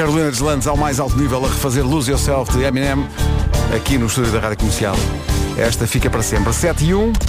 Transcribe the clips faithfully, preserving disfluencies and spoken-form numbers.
Carolina Deslandes ao mais alto nível a refazer Lose Yourself de Eminem aqui no estúdio da Rádio Comercial. Esta fica para sempre. sete e um.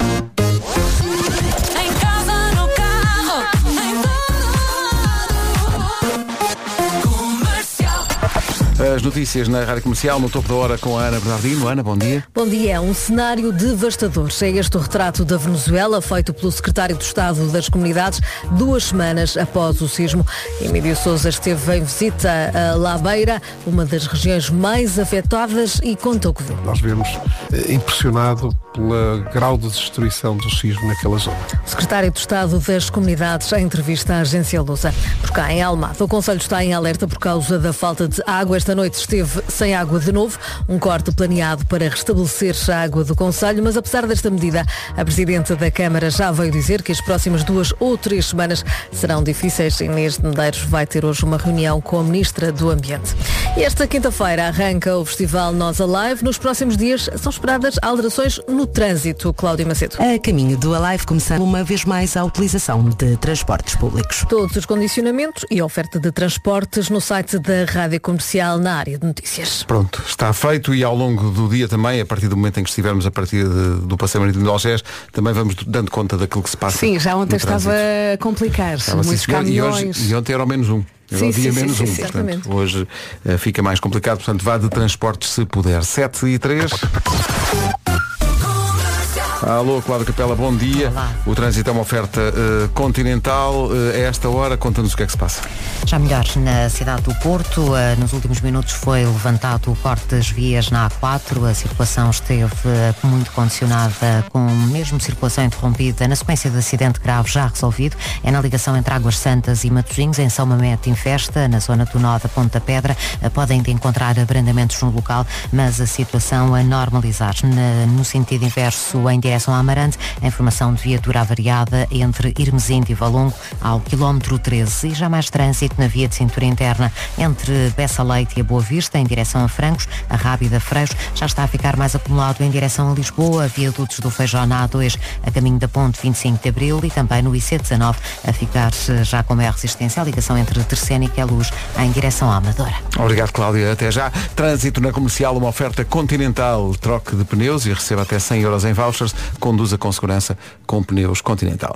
As notícias na Rádio Comercial, no topo da hora com a Ana Bernardino. Ana, bom dia. Bom dia. É um cenário devastador. É este o retrato da Venezuela, feito pelo secretário de Estado das Comunidades, duas semanas após o sismo. Emílio Sousa esteve em visita a La Beira, uma das regiões mais afetadas, e conta o que viu. Nós vemos eh, impressionado pelo grau de destruição do sismo naquela zona. O secretário de Estado das Comunidades, em entrevista à agência Lusa. Por cá, em Almada, o concelho está em alerta por causa da falta de água. Esta noite esteve sem água de novo, um corte planeado para restabelecer a água do concelho, mas apesar desta medida, a Presidente da Câmara já veio dizer que as próximas duas ou três semanas serão difíceis. Inês de Medeiros vai ter hoje uma reunião com a Ministra do Ambiente. Esta quinta-feira arranca o Festival Nós Alive. Nos próximos dias são esperadas alterações no trânsito. Cláudia Macedo. A caminho do Alive, começando uma vez mais a utilização de transportes públicos. Todos os condicionamentos e oferta de transportes no site da Rádio Comercial na área de notícias. Pronto, está feito, e ao longo do dia também, a partir do momento em que estivermos a partir de, do Passeio Marítimo de Algés, também vamos dando conta daquilo que se passa. Sim, já ontem estava a complicar. Estava muitos assim, caminhões. E, hoje, e ontem era ao menos um. Era o dia sim, menos sim, um. sim, Portanto, hoje uh, fica mais complicado, portanto vá de transportes se puder. sete e três. Alô, Cláudia Capela, bom dia. Olá. O trânsito é uma oferta uh, continental. Uh, a esta hora, conta-nos o que é que se passa. Já melhor, na cidade do Porto, uh, nos últimos minutos foi levantado o corte das vias na A quatro. A circulação esteve uh, muito condicionada, com mesmo circulação interrompida na sequência de acidente grave já resolvido. É na ligação entre Águas Santas e Matosinhos, em São Mamede em Festa, na zona do nó da Ponta Pedra. Uh, podem ainda encontrar abrandamentos no local, mas a situação a normalizar. Na, no sentido inverso, em direção a Amarante, a informação de viatura avariada entre Irmesinde e Valongo ao quilómetro treze, e já mais trânsito na via de cintura interna entre Bessa Leite e a Boa Vista, em direção a Francos. A Rábida Freios já está a ficar mais acumulado em direção a Lisboa, viadutos do Feijó na A dois, a caminho da Ponte vinte e cinco de Abril, e também no I C dezanove a ficar já com maior resistência a ligação entre Terceira e Queluz em direção à Amadora. Obrigado, Cláudia. Até já. Trânsito na Comercial, uma oferta continental, troque de pneus e receba até cem euros em vouchers. Conduza com segurança com pneus Continental.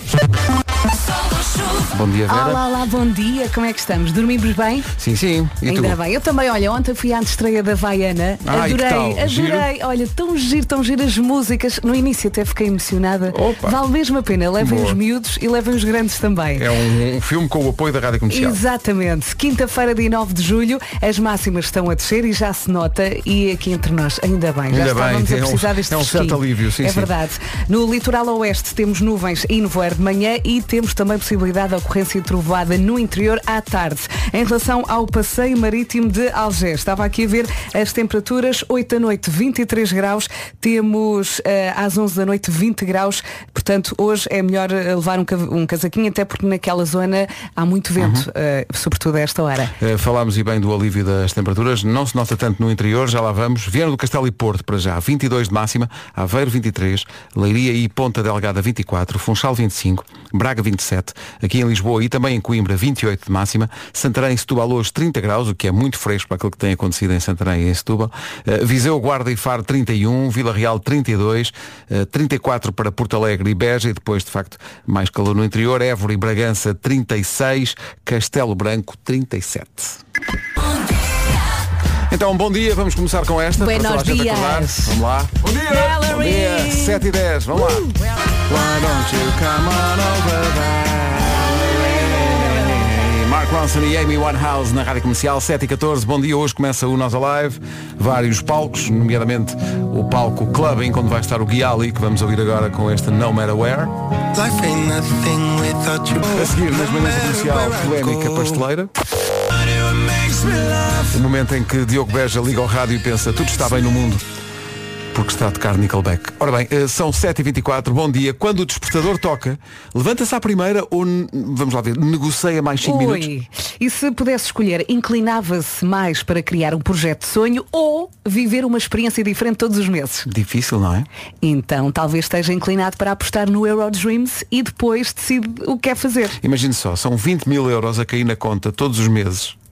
Bom dia, Vera. Olá, olá, bom dia. Como é que estamos? Dormimos bem? Sim, sim. E Ainda tu? bem. Eu também, olha, ontem fui à estreia da Havaiana. Ai, adorei, que tal? adorei. Giro? Olha, tão giro, tão giro as músicas. No início até fiquei emocionada. Opa. Vale mesmo a pena. Levem Boa. os miúdos e levem os grandes também. É um, um filme com o apoio da Rádio Comercial. Exatamente. Quinta-feira, dia nove de julho, as máximas estão a descer e já se nota, e aqui entre nós, ainda bem, já Ainda estávamos bem, a precisar é um, deste é um certo fresquinho. alívio, sim, É sim. verdade. No litoral oeste temos nuvens e nevoeiro de manhã, e temos também possibilidade de ocorrência de trovoada no interior à tarde. Em relação ao passeio marítimo de Algés, estava aqui a ver as temperaturas: oito da noite vinte e três graus, temos uh, às onze da noite vinte graus, portanto hoje é melhor levar um, um casaquinho, até porque naquela zona há muito vento, uhum. uh, sobretudo a esta hora. Uh, falámos e bem do alívio das temperaturas, não se nota tanto no interior, já lá vamos. Viana do Castelo e Porto para já, vinte e dois de máxima, Aveiro vinte e três, Leiria e Ponta Delgada vinte e quatro, Funchal vinte e cinco, Braga vinte e sete, aqui em Lisboa e também em Coimbra vinte e oito de máxima, Santarém e Setúbal hoje trinta graus, o que é muito fresco para aquilo que tem acontecido em Santarém e em Setúbal, uh, Viseu, Guarda e Faro trinta e um, Vila Real trinta e dois, uh, trinta e quatro para Porto Alegre e Beja, e depois de facto mais calor no interior, Évora e Bragança trinta e seis, Castelo Branco trinta e sete. Então, bom dia, vamos começar com esta. Buenos para toda a gente dias. acordar. Vamos lá. Bom dia. Valerie. Bom dia. sete e dez, vamos lá. Uh. Why don't you come on over there? Mark Ronson e Amy Winehouse na Rádio Comercial, sete e catorze. Bom dia, hoje começa o Nós Alive. Vários palcos, nomeadamente o palco Clubbing, onde vai estar o Guiali, que vamos ouvir agora com este No Matter Where. A seguir, nas manhãs da Comercial, polémica pasteleira. O momento em que Diogo Beja liga ao rádio e pensa, tudo está bem no mundo, porque está a tocar Nickelback. Ora bem, são sete e vinte e quatro, bom dia. Quando o despertador toca, levanta-se à primeira ou, vamos lá ver, negocia mais cinco minutos? E se pudesse escolher, inclinava-se mais para criar um projeto de sonho ou viver uma experiência diferente todos os meses? Difícil, não é? Então, talvez esteja inclinado para apostar no Eurodreams e depois decide o que quer fazer. Imagine só, são vinte mil euros a cair na conta todos os meses.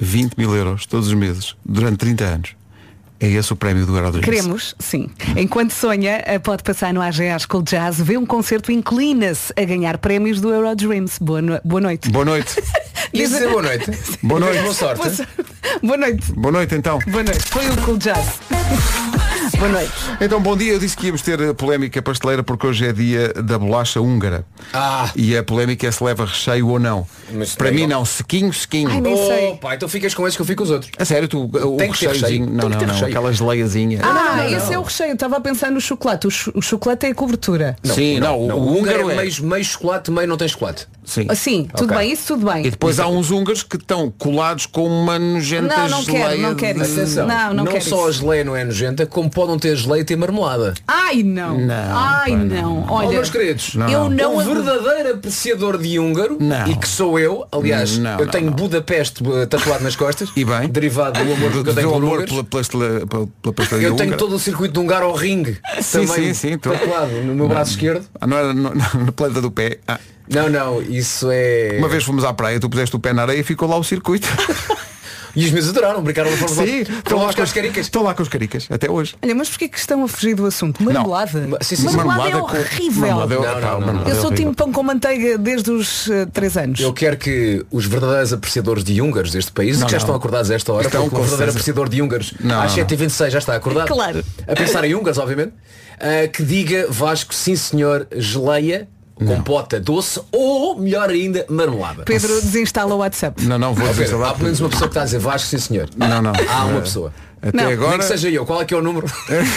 vinte mil euros todos os meses, durante trinta anos. É esse o prémio do Eurodreams. Queremos, sim. Enquanto sonha, pode passar no A G A School Jazz, vê um concerto e inclina-se a ganhar prémios do Eurodreams. Boa, no... boa noite. Boa noite. Isso é boa noite. Boa noite. Boa sorte. Boa, so... boa noite. Boa noite, então. Boa noite. Foi o Cool Jazz. Boa noite. Então, bom dia. Eu disse que íamos ter polémica pasteleira porque hoje é dia da bolacha húngara. Ah. E a polémica é se leva recheio ou não. Mas para é mim igual. não, sequinho, sequinho. Ai, nem sei. Oh, pá, então ficas com esses que eu fico com os outros. A sério, tu, o Tem que ter recheiozinho. recheio. Não, Tem que não, ter não. recheio. Aquelas leiazinhas. Ah, não, não, esse não. é o recheio. Eu estava a pensar no chocolate. O, ch- o chocolate é a cobertura. Sim, não, o, o húngaro é é. meio, meio chocolate, meio não tem chocolate. Sim. Sim, tudo Ok. bem, isso tudo bem. E depois há uns húngaros que estão colados com uma nojenta Não, não quero, geleia não quero de- isso. Atenção, Não, não não quero só isso. a geleia não é nojenta, como podem ter geleia e ter marmelada. Ai não. Não, Ai pá, não. Oh, Olha, meus queridos, Não, eu não um ado- verdadeiro apreciador de húngaro, Não. e que sou eu, aliás, Não, eu não, tenho não. Budapeste eh, tatuado nas costas, E bem. derivado do amor que eu do tenho por amor húngaros. pela, pela, pela, pela pastelaria Eu tenho húngara. todo o circuito de um Hungar ao ringue Sim, também sim, sim, tô- tatuado no meu braço esquerdo. Ah, não era no- no- na planta do pé. Ah, Não, não, isso é. uma vez fomos à praia, tu puseste o pé na areia e ficou lá o circuito. E os meus adoraram, brincaram lá fora. Sim, estão lá, com com as caricas. Estão lá com os caricas, até hoje. Olha, mas porquê que estão a fugir do assunto? Marmelada? Ma- sim, sim, sim. Marmelada é com- horrível. marmelada é- Não, pá, não, não, marmelada Eu é sou horrível. time pão com manteiga desde os uh, três anos. Eu quero que os verdadeiros apreciadores de húngaros deste país, Não, que já não. estão acordados a esta hora, Estão, porque com um verdadeiro certeza. apreciador de húngaros Não, às não. sete e vinte e seis já está acordado. Claro. A pensar em húngaros, obviamente. ah, que diga Vasco, sim senhor, geleia, compota doce ou, melhor ainda, marmelada. Pedro desinstala o WhatsApp. Não, não, vou Ó, Pedro, desinstalar. há pelo menos uma pessoa que está a dizer Vasco, sim senhor. Não, não. Há uma Eh, pessoa. Até Não, Nem agora. que seja eu, qual é que é o número?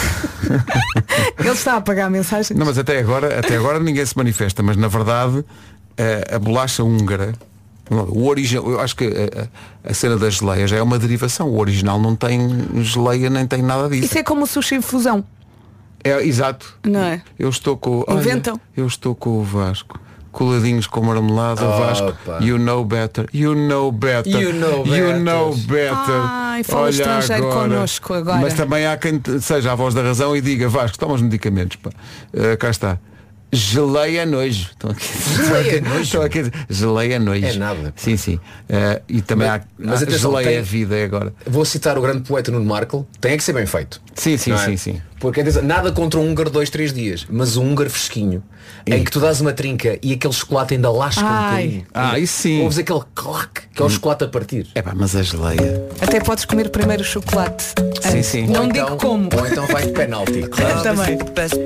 Ele está a apagar mensagens. Não, mas até agora, até agora ninguém se manifesta, mas na verdade a, a bolacha húngara, o original, eu acho que a, a cena da geleia já é uma derivação. O original não tem geleia nem tem nada disso. Isso é como o sushi fusão. É, exato. Não é? Eu estou com. olha, Inventam. eu estou com o Vasco. Coladinhos com marmelada, o Vasco. Opa. You know better. You know better. You know You better. know better. Ai, fala estrangeiro connosco agora. Mas também há quem te- seja a voz da razão e diga, Vasco, toma os medicamentos. Pá. Uh, cá está. Geleia nojo. Estão aqui, Geleia nojo? Estão aqui a dizer, geleia nojo. É nada. Sim, sim. Uh, e também Mas- há, mas há atenção, geleia tem- a vida agora. Vou citar o grande poeta Nuno Markle. Tem é que ser bem feito. Sim, sim, Não é? sim, sim. Porque atenção, nada contra um húngaro dois, três dias, mas um húngaro fresquinho, em que tu dás uma trinca e aquele chocolate ainda lasca um Ai. bocadinho. Ah, isso sim. Ouves aquele clac, que é o chocolate a partir. É pá, mas a geleia. Até podes comer primeiro o chocolate. Sim, antes. sim. Não Ou digo então- como. Ou então vai de penalti. Também.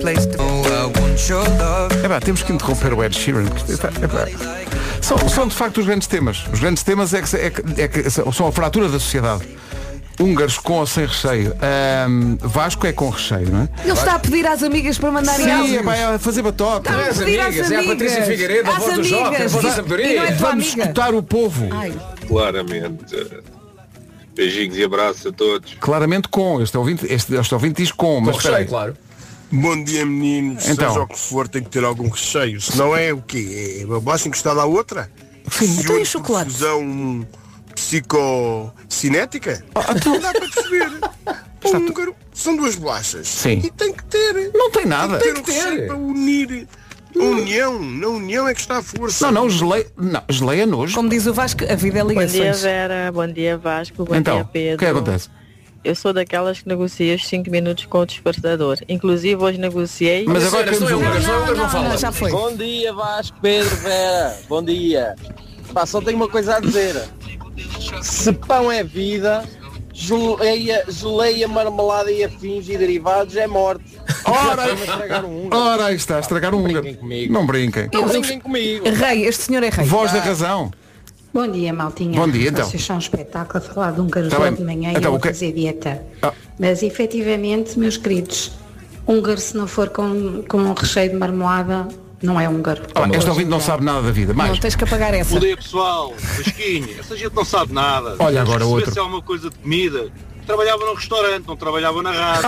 É pá, temos que interromper o Ed Sheeran. porque isto é pá, é pá. São, são de facto os grandes temas. Os grandes temas é que, é que- é que são a fratura da sociedade. Húngaros com ou sem recheio. Ahm, Vasco é com recheio, não é? Ele está a pedir às amigas para mandarem Sim, áudios. é pá, é fazer batota. Está a As pedir às amigas, é a amigas. Patrícia Figueiredo, a Às voz do Joker, a amigas. voz da E- sabedoria. e não é tua Vamos amiga. escutar o povo. Ai, Claramente. Beijinhos e abraços a todos. Claramente com. Este ouvinte, este, este ouvinte diz com, Com mas espera aí. recheio, claro. Bom dia, meninos. Então. Seja o que for, tem que ter algum recheio. Se não é o quê? É uma bolacha encostada à outra? Sim, então e Ciúme o chocolate? por fusão psicocinética? Não dá para perceber. Um húngaro são duas bolachas. Sim. E tem que ter. Não tem nada. Tem que ter Tem que um recheio ter. para unir. A união. Na união é que está a força. Não, não, geleia. Não, geleia nojo. como diz o Vasco, a vida é Bom dia ligações. Vera, bom dia Vasco, bom Então, dia o Pedro. que é que acontece? Eu sou daquelas que negocia os cinco minutos com o despertador. Inclusive hoje negociei. Mas agora Senhoras, queremos são um. húngaros, são húngaros, não não, falam. já foi. Bom dia Vasco, Pedro, Vera, bom dia. Pá, só tenho uma coisa a dizer. Se pão é vida, geleia, geleia, marmelada e afins e derivados é morte. Ora, Vamos estragar um húngaro. ora, aí está, estragar um húngaro. brinquem comigo. Não brinquem. Não brinquem comigo. Rei, este senhor é rei. Voz da razão. Bom dia, maltinha. Bom dia, então. Vocês são um espetáculo a falar de um húngaros Tá logo bem. de manhã Então, e eu o a que- fazer dieta. Ah. Mas efetivamente, meus queridos, húngaro se não for com, com um recheio de marmelada, não é húngaro. Ah, este ouvinte não sabe nada da vida. Mais. Não tens que apagar essa. Bom dia pessoal, Vasquinho, essa gente não sabe nada. Olha agora Se outro. soubesse alguma coisa de comida, trabalhava no restaurante, não trabalhava na rádio.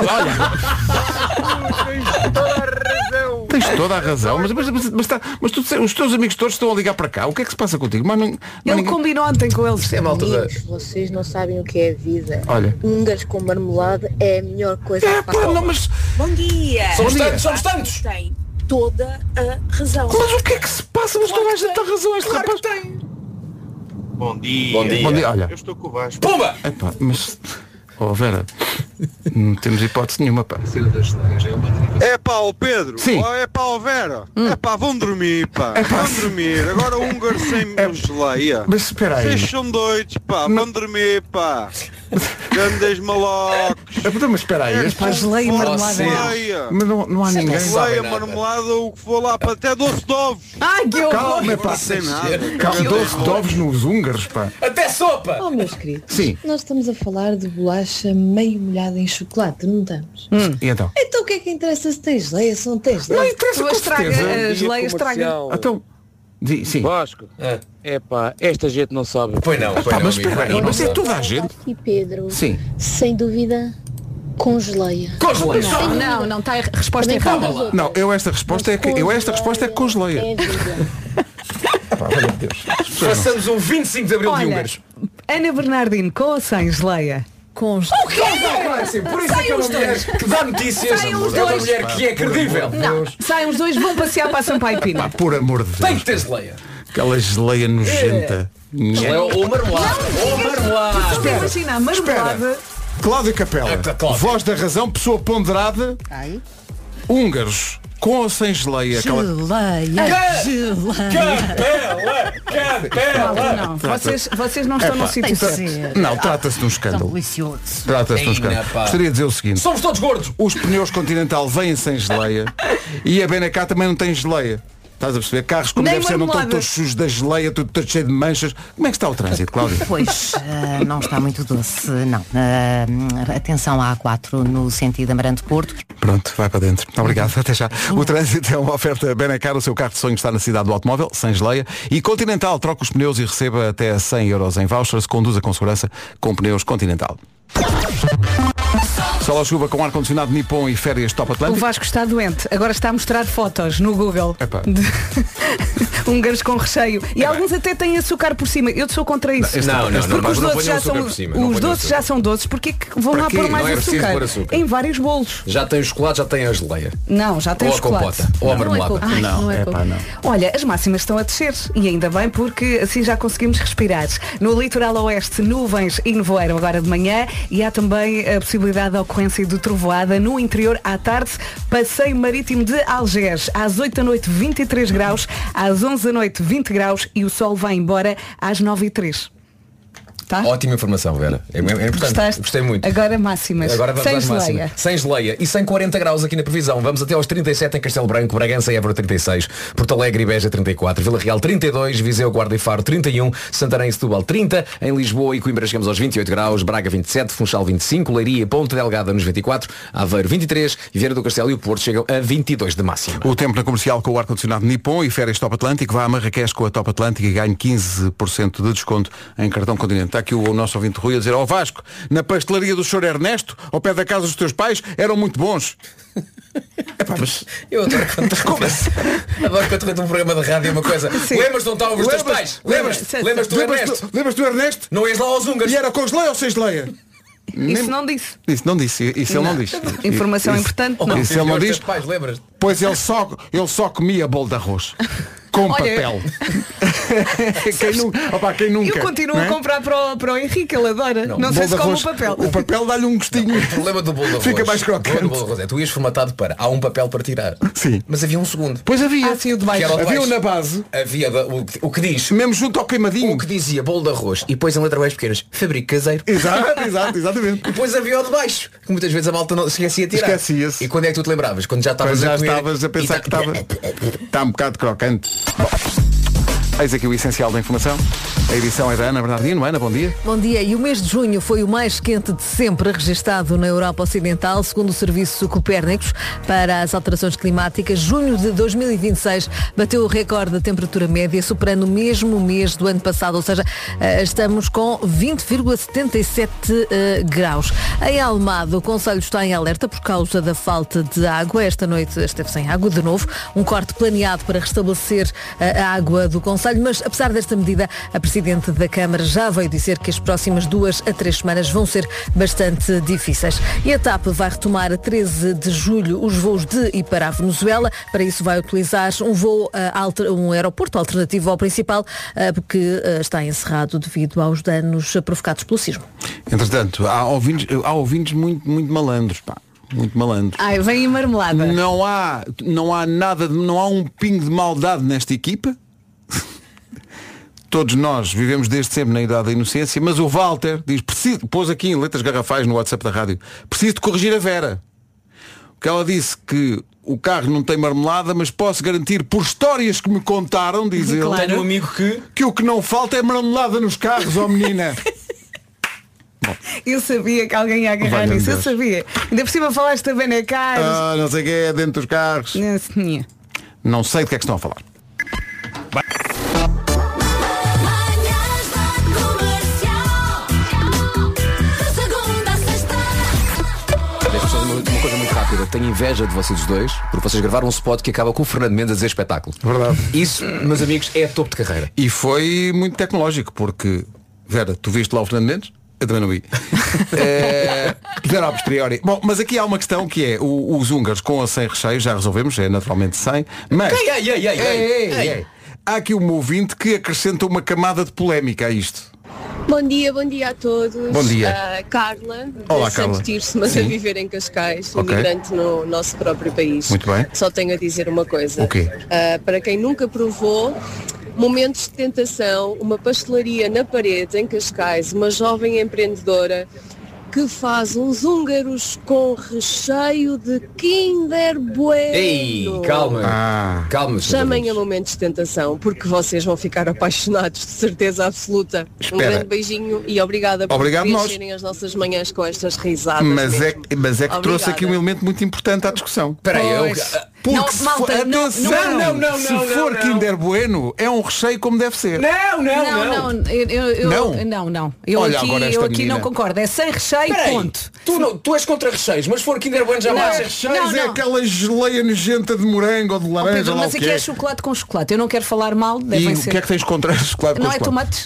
Tens toda a razão. Mas, mas, mas, mas, tá- mas tu, os teus amigos todos estão a ligar para cá. O que é que se passa contigo? Mas não, mas Ele ninguém- combinou ontem com eles. Isto é malta da... Amigos, vocês não sabem o que é a vida. Olha. Húngaros com marmelada é a melhor coisa É, para pá, a não, alma. mas, Bom dia! Somos Bom dia. tantos, somos tantos! Tem toda a razão. mas o que é que se passa? Mas toda a gente tem razão. Este rapaz. Bom dia. Bom dia. Bom dia, olha. Eu estou com o Vasco. Pumba! Epá, mas... Oh Vera, não temos hipótese nenhuma, pá. É pá, o Pedro. Sim. Oh, é pá, o Vera. É pá, vão dormir, pá. É pá. Vão dormir. Agora o húngaro sem É- geleia. Mas espera aí. Vocês são doidos, pá. Vão dormir, pá. Grandes malocos. É, mas espera aí. É este- Pá, geleia e marmelada. Geleia. Mas não, não há ninguém. Geleia, marmelada, o que for lá, pá. Até doce de ovos. Ai, que horror! Calma, pá. Não sei nada. Calma, doce de ovos nos húngaros, pá. Até sopa! Oh, meus queridos, Sim. nós estamos a falar de bolacha meio molhada em chocolate, não estamos? E então? Então o que é que interessa se tem geleia, se não tem Não geleia? interessa, Tu com estraga, certeza. a geleia estraga. Então, di- sim. Vasco. Ah. É pá, esta gente não sabe. Pois não, pois Pá, não, mas amigo. espera aí, Não, mas não é sabe. toda a gente. E Pedro, Sim. sem dúvida, com geleia. Congelei. Não, não, está a resposta Também errada. com as outras. Não, eu esta resposta é que eu esta resposta é que congeleia. É vida. Pá, valeu Deus. Façamos um vinte e cinco de Abril de Olha, húngaros. Ana Bernardino, com ou sem geleia? Com os... O quê? Por isso é que é uma mulher que dá notícias. Saem os É uma dois. mulher que é credível. Não, saem os dois, vão passear para a Sampaio Pina. Pá, por amor de Tem Deus. que ter geleia. Aquela geleia nojenta. Geleia ou marmelada. Ou marmelada. Espera, imagina, a marmelada. Cláudio Capela, Ah, Cláudio. voz da razão, pessoa ponderada. Húngaros, com ou sem geleia? Aquela... Geleia, geleia. Capela! Capela! Não, vocês, vocês não estão no sítio certo. Não, trata-se de um escândalo. Delicioso. Trata-se de um Eina, escândalo. pá. Gostaria de dizer o seguinte. Somos todos gordos. Os pneus Continental vêm sem geleia e a Benacar também não tem geleia. Estás a perceber? Carros como Nem deve ser não estão marmelada. todos sujos da geleia, tudo, todo cheio de manchas. Como é que está o trânsito, Cláudio? Pois, eh, não está muito doce, não. Eh, atenção à A quatro no sentido Amarante-Porto. Pronto, vai para dentro. Obrigado, até já. O trânsito é uma oferta Benacar, o seu carro de sonho está na cidade do automóvel, sem geleia. E Continental, troca os pneus e receba até cem euros em vouchers. Conduza com segurança com pneus Continental. Sol à chuva com ar-condicionado Nippon e férias Top O Atlântico. Vasco está doente. Agora está a mostrar fotos no Google. Epá. De húngaros com recheio. E alguns até têm açúcar por cima. Eu sou contra isso. Não, não, não, Porque mas os não doces ponham já açúcar são, por cima, não os ponham doces açúcar. já são doces. Porquê que vão Para lá quê? pôr mais Não é preciso açúcar? pôr açúcar. Em vários bolos. Já tem o chocolate, já tem a geleia. Não, já tem Ou a chocolate. compota. Ou a Não é marmelada. coco. Não, Não é é coco. pá, não. Olha, as máximas estão a descer e ainda bem porque assim já conseguimos respirar. No litoral oeste, nuvens e nevoeiro agora de manhã e há também a possibilidade da ocorrência de trovoada no interior à tarde. Passeio marítimo de Algés às oito da noite vinte e três graus, às onze da noite vinte graus e o sol vai embora às nove e três. Tá? Ótima informação, Vera. É, é importante. Gostaste? Gostei muito. Agora máximas. Agora vamos Sem às máximas. geleia. Sem geleia e sem quarenta graus aqui na previsão. Vamos até aos trinta e sete em Castelo Branco, Bragança e Évora trinta e seis, Porto Alegre e Beja trinta e quatro, Vila Real trinta e dois, Viseu, Guarda e Faro trinta e um, Santarém e Setúbal trinta, em Lisboa e Coimbra chegamos aos vinte e oito graus, Braga vinte e sete, Funchal vinte e cinco, Leiria e Ponta Delgada nos vinte e quatro, Aveiro vinte e três e Vieira do Castelo e o Porto chegam a vinte e dois de máxima. O tempo na comercial com o ar-condicionado Nippon e férias Top Atlântico. Vá a Marrakech com a Top Atlântico e ganhe quinze por cento de desconto em cartão Continente. Está aqui o, o nosso ouvinte Rui a dizer: ó Vasco, na pastelaria do senhor Ernesto, ao pé da casa dos teus pais, eram muito bons. Epá, mas... Eu adoro quando Como assim? Adoro quando tu um programa de rádio uma coisa. Lembras-te onde estavam os teus Lembras- pais? Lembras-te? Lembras-te do Lembras-te Ernesto? do- Lembras-te do Ernesto? Não ias lá aos húngaros. E era com geleia ou sem geleia? Isso não disse. Isso não disse, isso ele não disse. Informação Isso- importante, Oh, não. Isso ele não os diz. teus pais, lembras-te? Pois ele só, ele só comia bolo de arroz. Com Olha, papel. quem, nu, opa, quem nunca? Eu continuo não é? a comprar para o, para o Henrique, ele adora. Não, Bolo sei de se come o arroz, papel. O papel dá-lhe um gostinho. O problema do bolo de arroz. Fica mais o problema crocante. do bolo de arroz é, tu ias formatado para há um papel para tirar. Sim. Mas havia um segundo. Pois havia. Ah, sim, o de baixo. Que era o de Havia um baixo. na base, Havia da- o, que- o que diz. mesmo junto ao queimadinho. O que dizia bolo de arroz e depois em letras mais pequenas, fabrico caseiro. Exato, exato, exatamente. E depois havia o de baixo, que muitas vezes a malta não se esquecia de tirar. Esquecia-se. E quando é que tu te lembravas? Quando já estavas Mas já a comer estavas a pensar e que tá- estava está um bocado crocante. Bom, eis aqui o essencial da informação. A edição é da Ana Bernardino. Ana, bom dia. Bom dia. E o mês de junho foi o mais quente de sempre registado na Europa Ocidental, segundo o Serviço Copérnicos para as Alterações Climáticas. Junho de dois mil e vinte e seis bateu o recorde da temperatura média, superando o mesmo mês do ano passado, ou seja, eh, estamos com vinte vírgula setenta e sete eh, graus. Em Almada, o Conselho está em alerta por causa da falta de água. Esta noite esteve sem água de novo. Um corte planeado para restabelecer eh, a água do Conselho Olha, mas apesar desta medida, a Presidente da Câmara já veio dizer que as próximas duas a três semanas vão ser bastante difíceis. E a TAP vai retomar a treze de julho os voos de e para a Venezuela. Para isso vai utilizar um voo, uh, um aeroporto alternativo ao principal, uh, porque uh, está encerrado devido aos danos provocados pelo sismo. Entretanto, há ouvintes, há ouvintes muito, muito malandros, pá. Muito malandro. Ai, vem em marmelada. Não há, não há nada, de, não há um pingo de maldade nesta equipa. Todos nós vivemos desde sempre na idade da inocência, mas o Walter diz, preciso, pôs aqui em letras garrafais no WhatsApp da rádio, preciso de corrigir a Vera. Porque ela disse que o carro não tem marmelada, mas posso garantir por histórias que me contaram, diz ele. Claro. Tenho um amigo que... Que o que não falta é marmelada nos carros, ó menina. Bom. Eu sabia que alguém ia agarrar nisso, eu sabia. Ainda por cima falaste também na cara. Ah, não sei o que é dentro dos carros. Não, não sei do que é que estão a falar. Vai. Uma coisa muito rápida, tenho inveja de vocês dois, porque vocês gravaram um spot que acaba com o Fernando Mendes a dizer espetáculo. Verdade. Isso, meus amigos, é topo de carreira. E foi muito tecnológico, porque, Vera, tu viste lá o Fernando Mendes? Eu também não vi. é, Vera a posteriori. Bom, mas aqui há uma questão que é o, os húngaros com ou sem recheio, já resolvemos, é naturalmente sem, mas ei, ei, ei, ei, ei, ei, ei. há aqui um ouvinte que acrescenta uma camada de polémica a isto. Bom dia, bom dia a todos. Bom dia. Uh, Carla, Olá, de Carla. Santo Tirso, mas Sim. a viver em Cascais, Okay. imigrante no nosso próprio país. Muito bem. Só tenho a dizer uma coisa. O quê? Uh, para quem nunca provou, momentos de tentação, uma pastelaria na parede em Cascais, uma jovem empreendedora que faz uns húngaros com recheio de Kinder Bueno. Ei, calma. Ah. Calma. Chamem a momentos de tentação, porque vocês vão ficar apaixonados, de certeza absoluta. Espera. Um grande beijinho e obrigada por Obrigado preencherem as nossas manhãs com estas risadas. Mas é, mesmo. mas é que trouxe Obrigada. aqui um elemento muito importante à discussão. Espera aí, eu... Porque Não, se malta, for, não, atenção, não, não, não, se não, for não. Kinder Bueno, é um recheio como deve ser. Não, não, Não, não. não, eu, eu, eu- Não? não, não. Eu Olha aqui, agora esta eu aqui menina. não concordo. É sem recheio, Espera aí, ponto. Tu, não, tu és contra recheios, mas se for Kinder Bueno já Não, vais. é- Recheios Não, é não. aquela geleia nojenta de morango ou de Oh, laranja, Pedro, lá mas o aqui que é é. chocolate com chocolate. Eu não quero falar mal, devem E o ser. que é que tens contra chocolate com Não é chocolate? tomates?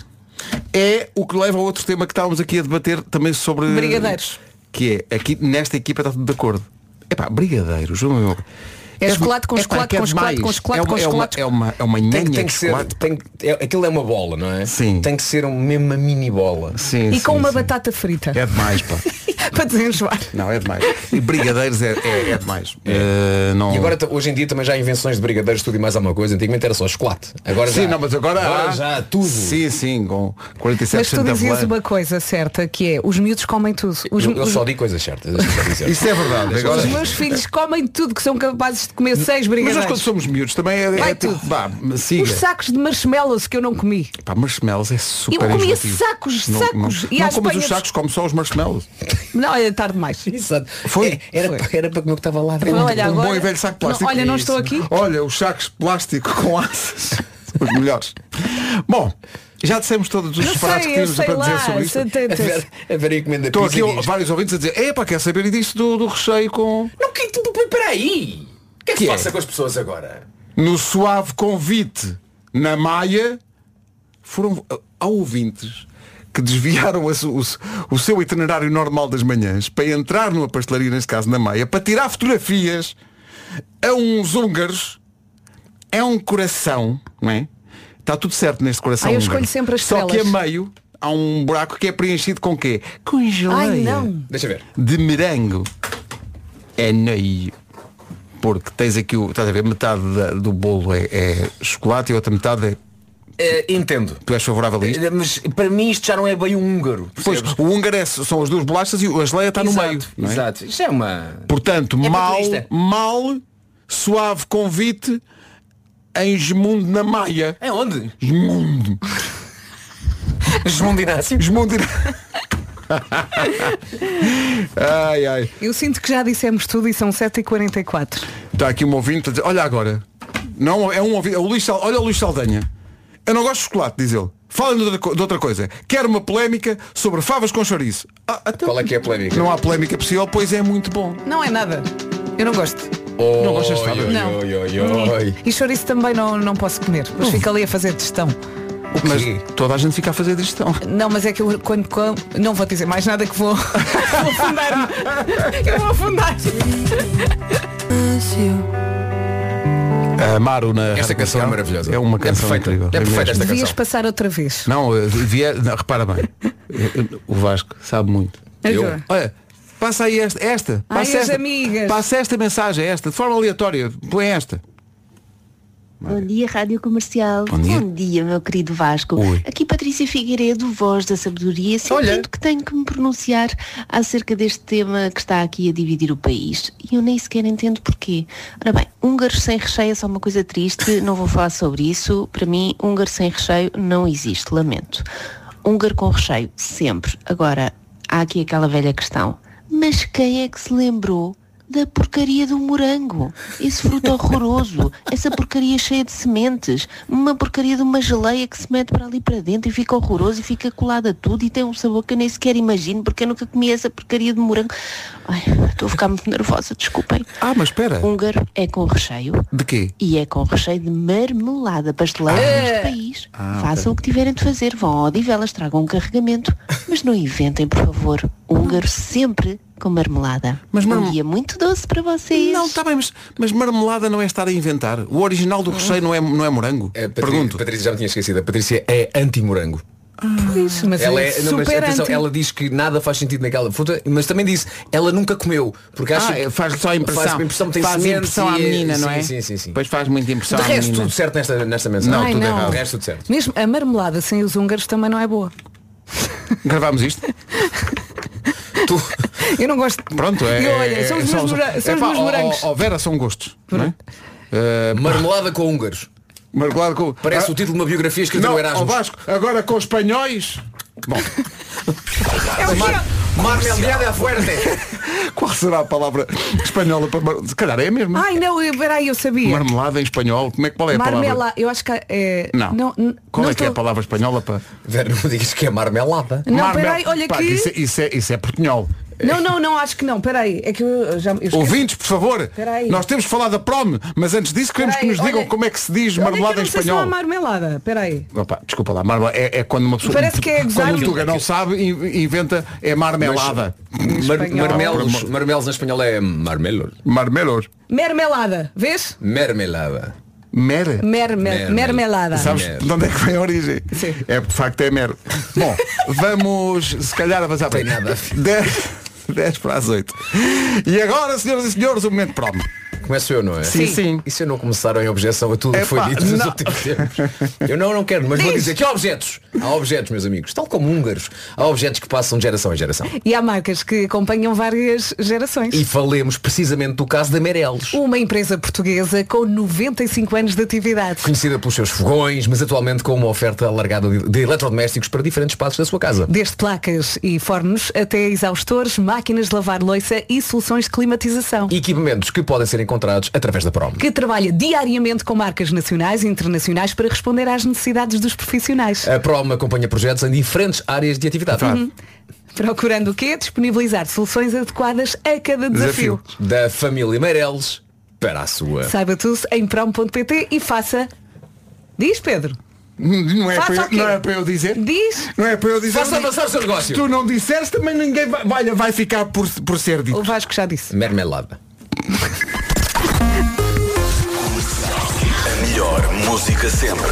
É o que leva a outro tema que estávamos aqui a debater também sobre... Brigadeiros. Que é, aqui nesta equipa está tudo de acordo. Epá, brigadeiros, o meu... É chocolate com epá, chocolate que é com chocolate demais. com chocolate é uma, com é uma, chocolate. É uma, é uma Tem, nhanha tem de que ser, chocolate. tem, é, aquilo é uma bola, não é? Sim. Tem que ser um, mesmo uma mini bola. Sim, E sim, com uma sim. batata frita. É demais, pá. Para desenjoar. Não, é demais. E brigadeiros é, é, é demais. Eh, não... E agora, t- hoje em dia, também já há invenções de brigadeiros, tudo e mais alguma coisa. Antigamente era só chocolate. Agora Sim, já, não, mas agora, agora há- já tudo. Sim, sim, com quarenta e sete Mas tu por cento dizias de avelã. uma coisa certa, que é os miúdos comem tudo. Os, Eu, eu os- só digo coisas certas. deixa-me só dizer. Isso é verdade. Agora... os meus filhos comem tudo, que são capazes de comer seis Mas nós quando brigadeiros. somos miúdos também é, Vai é tipo, tudo. vá, siga. Os sacos de marshmallows que eu não comi. Pá, marshmallows é super Eu comia enjoativo. sacos, Não- sacos. Não, E não às comas os Espanhas- sacos, como só os marshmallows. Não, é tarde demais. Exato. Foi? É, era, Foi. era para comer o que estava lá dentro. Olha, um agora- bom e velho saco de plástico. Não, olha, não Isso. estou aqui. Olha, os sacos de plástico com asas. Os melhores. Bom, já dissemos todos os Não disparates sei, que eu tínhamos sei para dizer lá. sobre isto. A Vera, a Vera encomenda Estou pizza aqui e diz, vários ouvintes a dizer, epá, quer saber disso do, do recheio com... não, que, tu, peraí. O que é que, Que se é? passa com as pessoas agora? No suave convite na Maia, foram há ouvintes que desviaram a su- o, o seu itinerário normal das manhãs para entrar numa pastelaria, neste caso na Maia, para tirar fotografias a uns húngaros. É um coração, não é? Está tudo certo neste coração Ah, eu húngaro. escolho sempre as Só que a estrelas. meio há um buraco que é preenchido com quê? Com geleia. Ai, não. Deixa ver. De merengue. É neio. Porque tens aqui o. Estás a ver? Metade da- do bolo é, é chocolate e a outra metade é. Eh, entendo. Tu és favorável a isto? Eh, Mas para mim isto já não é bem um húngaro. Pois, percebes? o húngaro é, são as duas bolachas e a geleia está no Exato, meio. Não é? Exato. Isto é uma... Portanto, É mal, populista. mal, suave convite em Gemundo na Maia. É onde? Gemundo. Gemundo Inácio. Gemundo Ai, ai. Eu sinto que já dissemos tudo e são sete e quarenta e quatro. Está aqui um ouvinte a dizer, olha agora. Não, é um ouvinte, é o Luís Sal- olha o Luís Saldanha. Eu não gosto de chocolate, diz ele. Fala de outra, co- de outra coisa. Quero uma polémica sobre favas com chouriço. Ah, então, Qual é que é a polémica? não há polémica possível, pois é muito bom. Não é nada. Eu não gosto. Oh, não gostas de fava? Não. Oi, oi, oi. E chouriço também não, não posso comer. Mas fico ali a fazer digestão. Mas toda a gente fica a fazer digestão. Não, mas é que eu quando, quando não vou dizer mais nada que vou, vou afundar-me. Eu vou afundar. A Maru na Esta Rádio canção é Comercial maravilhosa. É uma canção é perfeita. incrível. É perfeita esta Devias canção. passar outra vez. Não, vier, não, repara bem. O Vasco sabe muito. Eu? Olha, passa aí esta. esta. Ai, Passa, as esta amigas. passa esta mensagem, esta, de forma aleatória. Põe esta. Bom dia, Rádio Comercial. Bom dia. Bom dia, meu querido Vasco. Oi. Aqui Patrícia Figueiredo, voz da sabedoria. Sentindo que tenho que me pronunciar acerca deste tema que está aqui a dividir o país. E eu nem sequer entendo porquê. Ora bem, húngaros sem recheio é só uma coisa triste, não vou falar sobre isso. Para mim, húngaro sem recheio não existe, lamento. Húngaro com recheio, sempre. Agora, há aqui aquela velha questão. Mas quem é que se lembrou da porcaria do morango? Esse fruto horroroso, essa porcaria cheia de sementes, uma porcaria de uma geleia que se mete para ali para dentro e fica horroroso e fica colado a tudo e tem um sabor que eu nem sequer imagino porque eu nunca comi essa porcaria de morango. Ai, estou a ficar muito nervosa, desculpem. Ah, mas espera. Húngaro é com recheio. De quê? E é com recheio de marmelada pasteleira Ah. neste país. Ah, Façam ok. o que tiverem de fazer, vão ao Odivelas, tragam um carregamento, mas não inventem, por favor. Húngaro sempre com marmelada. Mas marmel- Um dia muito doce para vocês. Não, está bem, mas, mas marmelada não é estar a inventar. O original do recheio não é, não é morango. É, Patrícia, Pergunto. Patrícia, já me tinha esquecido. A Patrícia é anti-morango. Pois, mas Ela, é é, não, mas super atenção, anti. ela diz que nada faz sentido naquela fruta, mas também disse, ela nunca comeu, porque acha Ah, que faz só impressão. faz impressão, tem faz sementes impressão à e- menina, não sim, é? Sim, sim, sim. Depois faz muita impressão De à resto, menina. tudo certo nesta, nesta mensagem. Não, Ai, tudo não. errado. De resto, tudo certo. Mesmo a marmelada sem os húngaros também não é boa. Gravámos isto? Tu... Eu não gosto. Pronto, é. E olha, são os é- meus, mora- são é os pá, meus ó, morangos. ó, ó, Vera, são gostos. Não é? Eh, Marmelada com húngaros. Marmelada com. Parece Ah, o título de uma biografia escrita Não, no ó Erasmus. Vasco, agora com espanhóis. Bom, É o Mar... Marmelada fuerte. qual será a palavra espanhola para mar... Se calhar é a mesma. Ai não, eu- peraí, eu sabia. Marmelada em espanhol. Como é que qual é a palavra? Marmela, eu acho que é. Não. não Qual não é que é a tô- palavra espanhola para. Vera, não digas que é marmelada. Não, Marmel- peraí, olha Pá, aqui. Isso é, isso é, isso é portunhol. Não, não, não, acho que não, peraí. É que eu já eu esqueci. Ouvintes, por favor, Peraí. nós temos falado da prom, mas antes disso queremos Peraí, que nos digam olha- como é que se diz Olha marmelada que eu em não sei se espanhol. não há marmelada, peraí. Opa, desculpa lá, marmela é, é quando uma pessoa Parece que é gozar. quando um tuga não sabe in- inventa é marmelada. Mar Espanhol. marmelos, marmelos na espanhola é marmelos. Marmelos. Mermelada, vês? Mermelada. Mer. Mermel, Mer- mermelada. Sabes Mer. de onde é que vem a origem? Sim. É de facto é mer. Bom, vamos se calhar avançar para Tem nada a ver. dez para as oito. E agora, senhoras e senhores, o momento prom. Começo eu, não é? Sim, sim. E se eu não começar em objeção a tudo o que foi Epá, dito nos não. últimos tempos? Eu não, não quero, mas vou Diz. dizer que há objetos. Há objetos, meus amigos. Tal como húngaros. Há objetos que passam de geração em geração. E há marcas que acompanham várias gerações. E falemos precisamente do caso da Meirelles. Uma empresa portuguesa com noventa e cinco anos de atividade. Conhecida pelos seus fogões, mas atualmente com uma oferta alargada de, de eletrodomésticos para diferentes espaços da sua casa. Desde placas e fornos até exaustores, máquinas de lavar louça e soluções de climatização. Equipamentos que podem ser encontrados através da Prom. Que trabalha diariamente com marcas nacionais e internacionais para responder às necessidades dos profissionais. A Prom acompanha projetos em diferentes áreas de atividade. Uhum. Procurando o quê? Disponibilizar soluções adequadas a cada desafio. Da família Meirelles para a sua. Saiba tudo em prom ponto pt e faça... Diz, Pedro. Não é, Faça para o quê? eu, não é para eu dizer? Diz. Não é para eu dizer. Faça avançar o seu negócio. Se tu não disseres, também ninguém vai, vai, vai ficar por, por ser dito. O Vasco já disse. Mermelada. A melhor música sempre.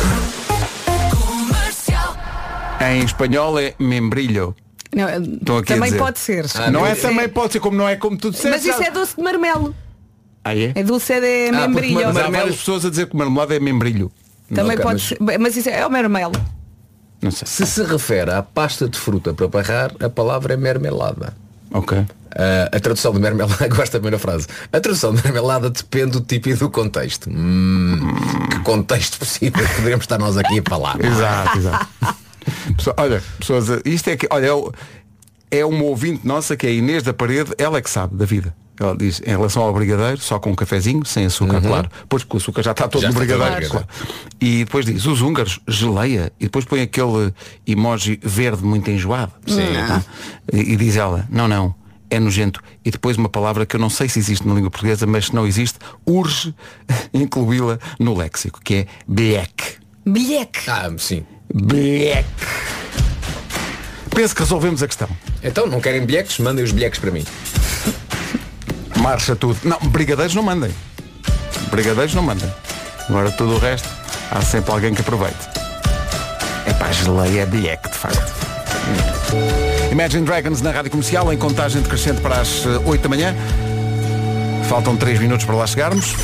Em espanhol é membrilho. Não, Estou aqui a também dizer. pode ser. Ah, não é sim. também pode ser como não é como tu disseste. Mas isso já. é doce de marmelo. Ah, é? É doce de Ah, porque membrilho. Mas há Marmelo. várias pessoas a dizer que marmelada é membrilho. Também Ok, pode mas- ser. Mas isso é o marmelo. Não sei. Se se refere à pasta de fruta para barrar, a palavra é mermelada. Ok. Ah, a tradução de mermelada, gosto da primeira frase. A tradução de mermelada depende do tipo e do contexto. Hum, que contexto possível poderemos estar nós aqui a falar. Exato, exato. Pessoa- olha, pessoas, a- isto é que, olha, é, o- é uma ouvinte nossa que é a Inês da Parede, ela é que sabe da vida. Ela diz, em relação ao brigadeiro, só com um cafezinho, sem açúcar, claro. Pois porque o açúcar já está todo Já no está todo brigadeiro. no Claro. E depois diz, os húngaros, geleia, e depois põe aquele emoji verde muito enjoado. Sim. Ah. E, e diz ela, não, não, é nojento. E depois uma palavra que eu não sei se existe na língua portuguesa, mas se não existe, urge incluí-la no léxico, que é bleque. Bleque. Ah, sim. Bleque. Penso que resolvemos a questão. Então, não querem bleques? Mandem os bleques para mim. Marcha tudo. Não, brigadeiros não mandem. Brigadeiros não mandem. Agora tudo o resto, há sempre alguém que aproveite. É pá, geleia é bleque, de facto. Imagine Dragons na Rádio Comercial, em contagem decrescente para as oito da manhã. Faltam três minutos para lá chegarmos.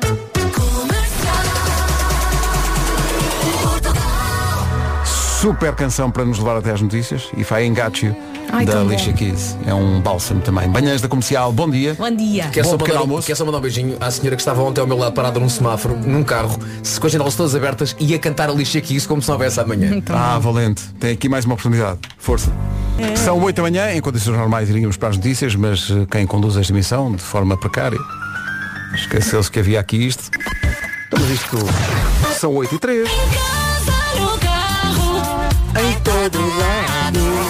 Super canção para nos levar até às notícias. If I Ain't Got You, Ai, da tão Alicia bom. Keys. É um bálsamo também. Manhãs da Comercial, bom dia. Bom dia. Quer Bom só, pequeno mandar, um- almoço. quer só mandar um beijinho à senhora que estava ontem ao meu lado parada num semáforo, num carro, se com as janelas todas abertas e a cantar a lixa aqui isso como se não houvesse amanhã. Ah, valente. Tem aqui mais uma oportunidade. Força. São oito da manhã, em condições normais iríamos para as notícias, mas eh, quem conduz esta emissão de forma precária esqueceu-se que havia aqui isto. Então, mas isto são oito e três. Em todo lado.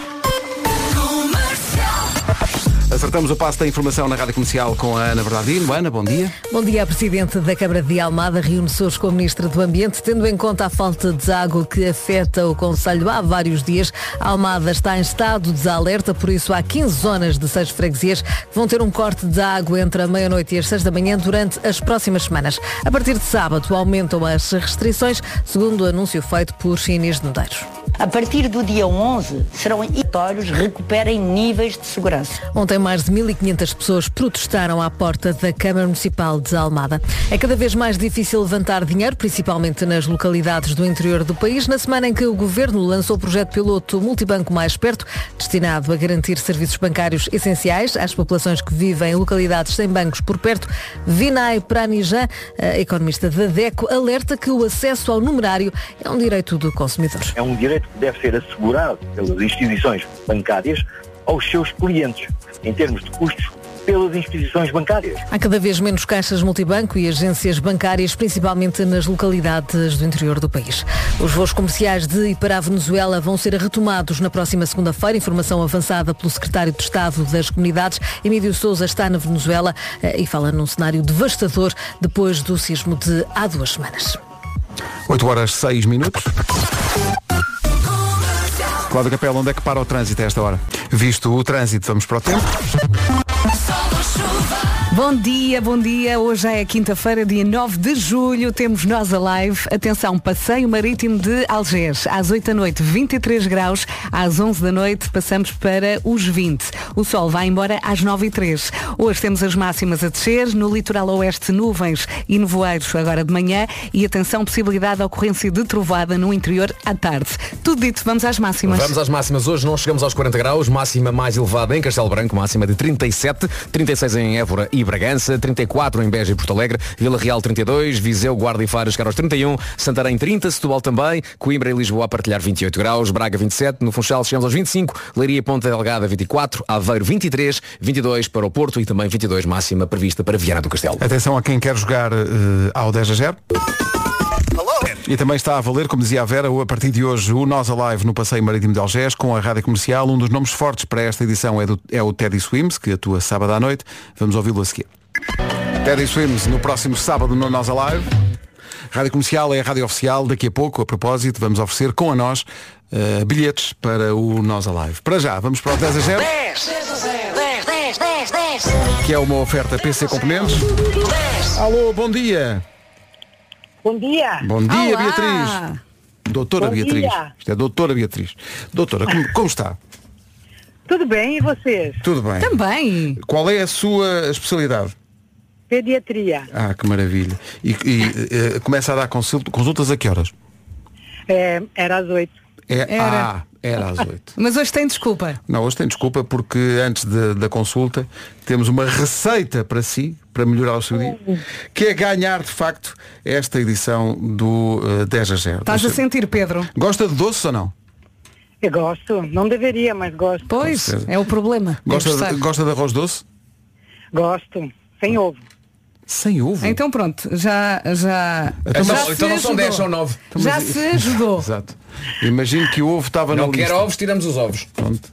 Acertamos o passo da informação na Rádio Comercial com a Ana Bernardino. Ana, bom dia. Bom dia. A Presidente da Câmara de Almada reúne-se hoje com a Ministra do Ambiente, tendo em conta a falta de água que afeta o Concelho há vários dias. A Almada está em estado de alerta, por isso há quinze zonas de seis freguesias que vão ter um corte de água entre a meia-noite e as seis da manhã durante as próximas semanas. A partir de sábado aumentam as restrições, segundo o anúncio feito por Inês de Medeiros. A partir do dia onze, serão obrigatórios recuperem níveis de segurança. Ontem mais de mil e quinhentas pessoas protestaram à porta da Câmara Municipal de Almada. É cada vez mais difícil levantar dinheiro, principalmente nas localidades do interior do país. Na semana em que o Governo lançou o projeto piloto Multibanco Mais Perto, destinado a garantir serviços bancários essenciais às populações que vivem em localidades sem bancos por perto, Vinay Pranijan, a economista da DECO, alerta que o acesso ao numerário é um direito do consumidor. É um direito que deve ser assegurado pelas instituições bancárias aos seus clientes, em termos de custos, pelas instituições bancárias. Há cada vez menos caixas multibanco e agências bancárias, principalmente nas localidades do interior do país. Os voos comerciais de e para a Venezuela vão ser retomados na próxima segunda-feira. Informação avançada pelo Secretário de Estado das Comunidades. Emílio Sousa está na Venezuela e fala num cenário devastador depois do sismo de há duas semanas. oito horas seis minutos. Cláudio Capela, onde é que para o trânsito a esta hora? Visto o trânsito, vamos para o tempo. Bom dia, bom dia. Hoje é quinta-feira, dia nove de julho. Temos nós a live. Atenção, passeio marítimo de Algés. Às oito da noite, vinte e três graus. Às onze da noite, passamos para os vinte. O sol vai embora às nove e três. Hoje temos as máximas a descer. No litoral oeste, nuvens e nevoeiros agora de manhã. E atenção, possibilidade de ocorrência de trovada no interior à tarde. Tudo dito, vamos às máximas. Vamos às máximas. Hoje não chegamos aos quarenta graus. Máxima mais elevada em Castelo Branco. Máxima de trinta e sete. trinta e seis em Évora e Bragança, trinta e quatro em Beja e Porto Alegre, Vila Real trinta e dois, Viseu, Guarda e Faro chegar aos trinta e um, Santarém trinta, Setúbal também, Coimbra e Lisboa a partilhar vinte e oito graus, Braga vinte e sete, no Funchal chegamos aos vinte e cinco, Leiria e Ponta Delgada vinte e quatro, Aveiro vinte e três, vinte e dois para o Porto e também vinte e dois máxima prevista para Viana do Castelo. Atenção a quem quer jogar uh, ao dez a zero. E também está a valer, como dizia a Vera, a partir de hoje o Nós Alive no Passeio Marítimo de Algés com a Rádio Comercial. Um dos nomes fortes para esta edição é, do, é o Teddy Swims, que atua sábado à noite. Vamos ouvi-lo a seguir. Teddy Swims no próximo sábado no Nós Alive. Rádio Comercial é a rádio oficial. Daqui a pouco, a propósito, vamos oferecer com a nós uh, bilhetes para o Nós Alive. Para já, vamos para o dez a zero. dez, dez a zero, dez, dez, dez, dez. Que é uma oferta P C Componentes. Alô, bom dia. Bom dia. Bom dia, Olá. Beatriz. Doutora Bom Beatriz. dia. Isto é doutora Beatriz. Doutora, como, como está? Tudo bem, e vocês? Tudo bem. Também. Qual é a sua especialidade? Pediatria. Ah, que maravilha. E, e eh, começa a dar consulta, consultas a que horas? É, era às oito. É, Era. Ah, era às oito. Mas hoje tem desculpa. Não, hoje tem desculpa porque antes de- da consulta temos uma receita para si, para melhorar o seu dia, que é ganhar de facto esta edição do uh, dez a zero. Estás a sentir, Pedro? Gosta de doces ou não? Eu gosto, não deveria, mas gosto. Pois, é o problema. Gosta Deve de, estar. gosta de arroz doce? Gosto, sem ovo. Sem ovo? Então pronto, já, já, Então, já não- se então não são ajudou. dez, são nove. Já se ajudou. Exato. Imagino que o ovo estava Não na quer lista. ovos, tiramos os ovos. Pronto.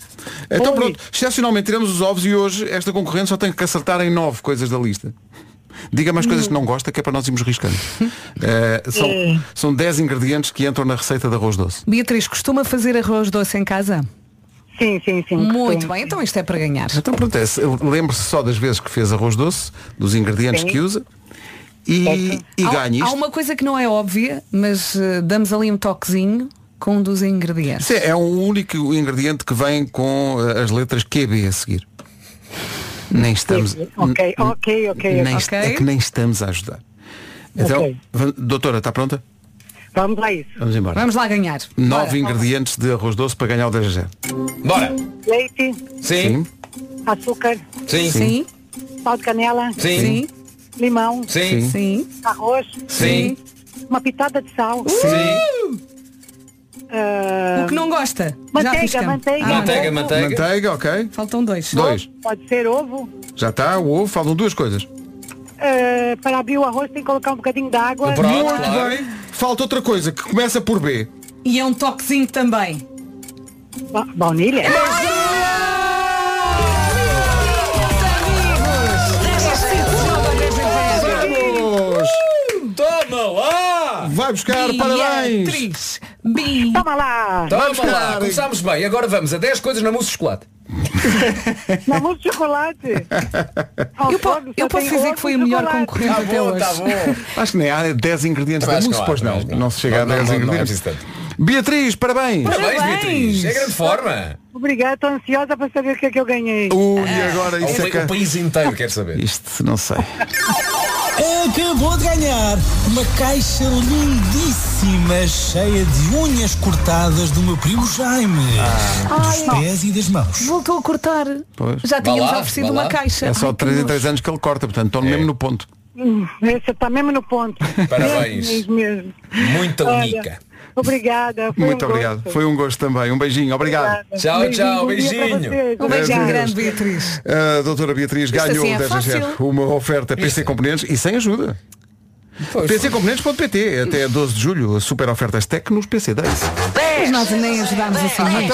Então pronto, excepcionalmente tiramos os ovos e hoje esta concorrente só tem que acertar em nove coisas da lista. Diga mais coisas que não gosta, que é para nós irmos riscando. uh, são, É. são dez ingredientes que entram na receita de arroz doce. Beatriz, costuma fazer arroz doce em casa? Sim, sim, sim. Muito costumo. bem, então isto é para ganhar. Então pronto, é, lembre-se só das vezes que fez arroz doce, dos ingredientes Sim. que usa e, e há, ganha há isto. uma coisa que não é óbvia, mas uh, damos ali um toquezinho com um dos ingredientes. Sim, é o único ingrediente que vem com uh, as letras Q B a seguir. Nem estamos. Ok, ok, ok. Nem, ok. É que nem estamos a ajudar. Então, Ok. va- doutora, está pronta? Vamos lá isso. Vamos embora. Vamos lá ganhar. Nove Bora. ingredientes de arroz doce para ganhar o dez a zero. Bora! Leite, Sim. açúcar, Sim. Sim. sal de canela, Sim. Sim. limão, Sim. Sim. arroz, Sim. uma pitada de sal. Sim. Ah, O que não gosta? Já Manteiga, arriscamos. manteiga. Manteiga, manteiga. Manteiga, ok. Faltam dois. Dois. Pode ser ovo. Já está, o ovo, faltam duas coisas. Ah, para abrir o arroz tem que colocar um bocadinho de água. Muito bem. Falta outra coisa que começa por B. E é um toquezinho também. Ba- Baunilha? Vamos! Toma lá! Vai buscar, parabéns! Beatriz. Bi. Toma lá! Toma Vamos lá! buscar. Começámos bem, agora vamos a dez coisas na mousse de chocolate. Na mousse de chocolate. Ao Eu, po- fogo, só eu posso tem dizer ovo que foi e a melhor chocolate. concorrente Tá até bom, hoje. tá bom. Acho que nem há dez ingredientes Também da acho que mousse, não há, pois também não. acho que não. Não se chega a Não, dez não, não é ingredientes. preciso tanto. Beatriz, parabéns! Parabéns, Parabéns. Beatriz! É grande forma! Obrigada, estou ansiosa para saber o que é que eu ganhei. Ui, agora O, isso é pa- que... o país inteiro quer saber. Isto não sei. Acabou de ganhar uma caixa lindíssima, cheia de unhas cortadas do meu primo Jaime. Dos Ai. pés e das mãos. Voltou a cortar. Pois. Já Vá tínhamos lá, oferecido vá uma lá. caixa. É só Ai, de três em que três nojo. anos que ele corta, portanto estão mesmo no ponto. Hum, Esse está mesmo no ponto. Parabéns. Mesmo, mesmo. Muita Olha, unica. Obrigada. Foi Muito um obrigado. gosto. Foi um gosto também. Um beijinho. Obrigado. Tchau, tchau, Bom dia para beijinho. vocês. Um beijinho Adeus. grande, Beatriz. A doutora Beatriz ganhou assim é dez a zero fácil. uma oferta P C Componentes e sem ajuda. P C Componentes ponto P T até doze de julho, super ofertas Tec nos P C Days. Mas nós nem ajudámos assim muito.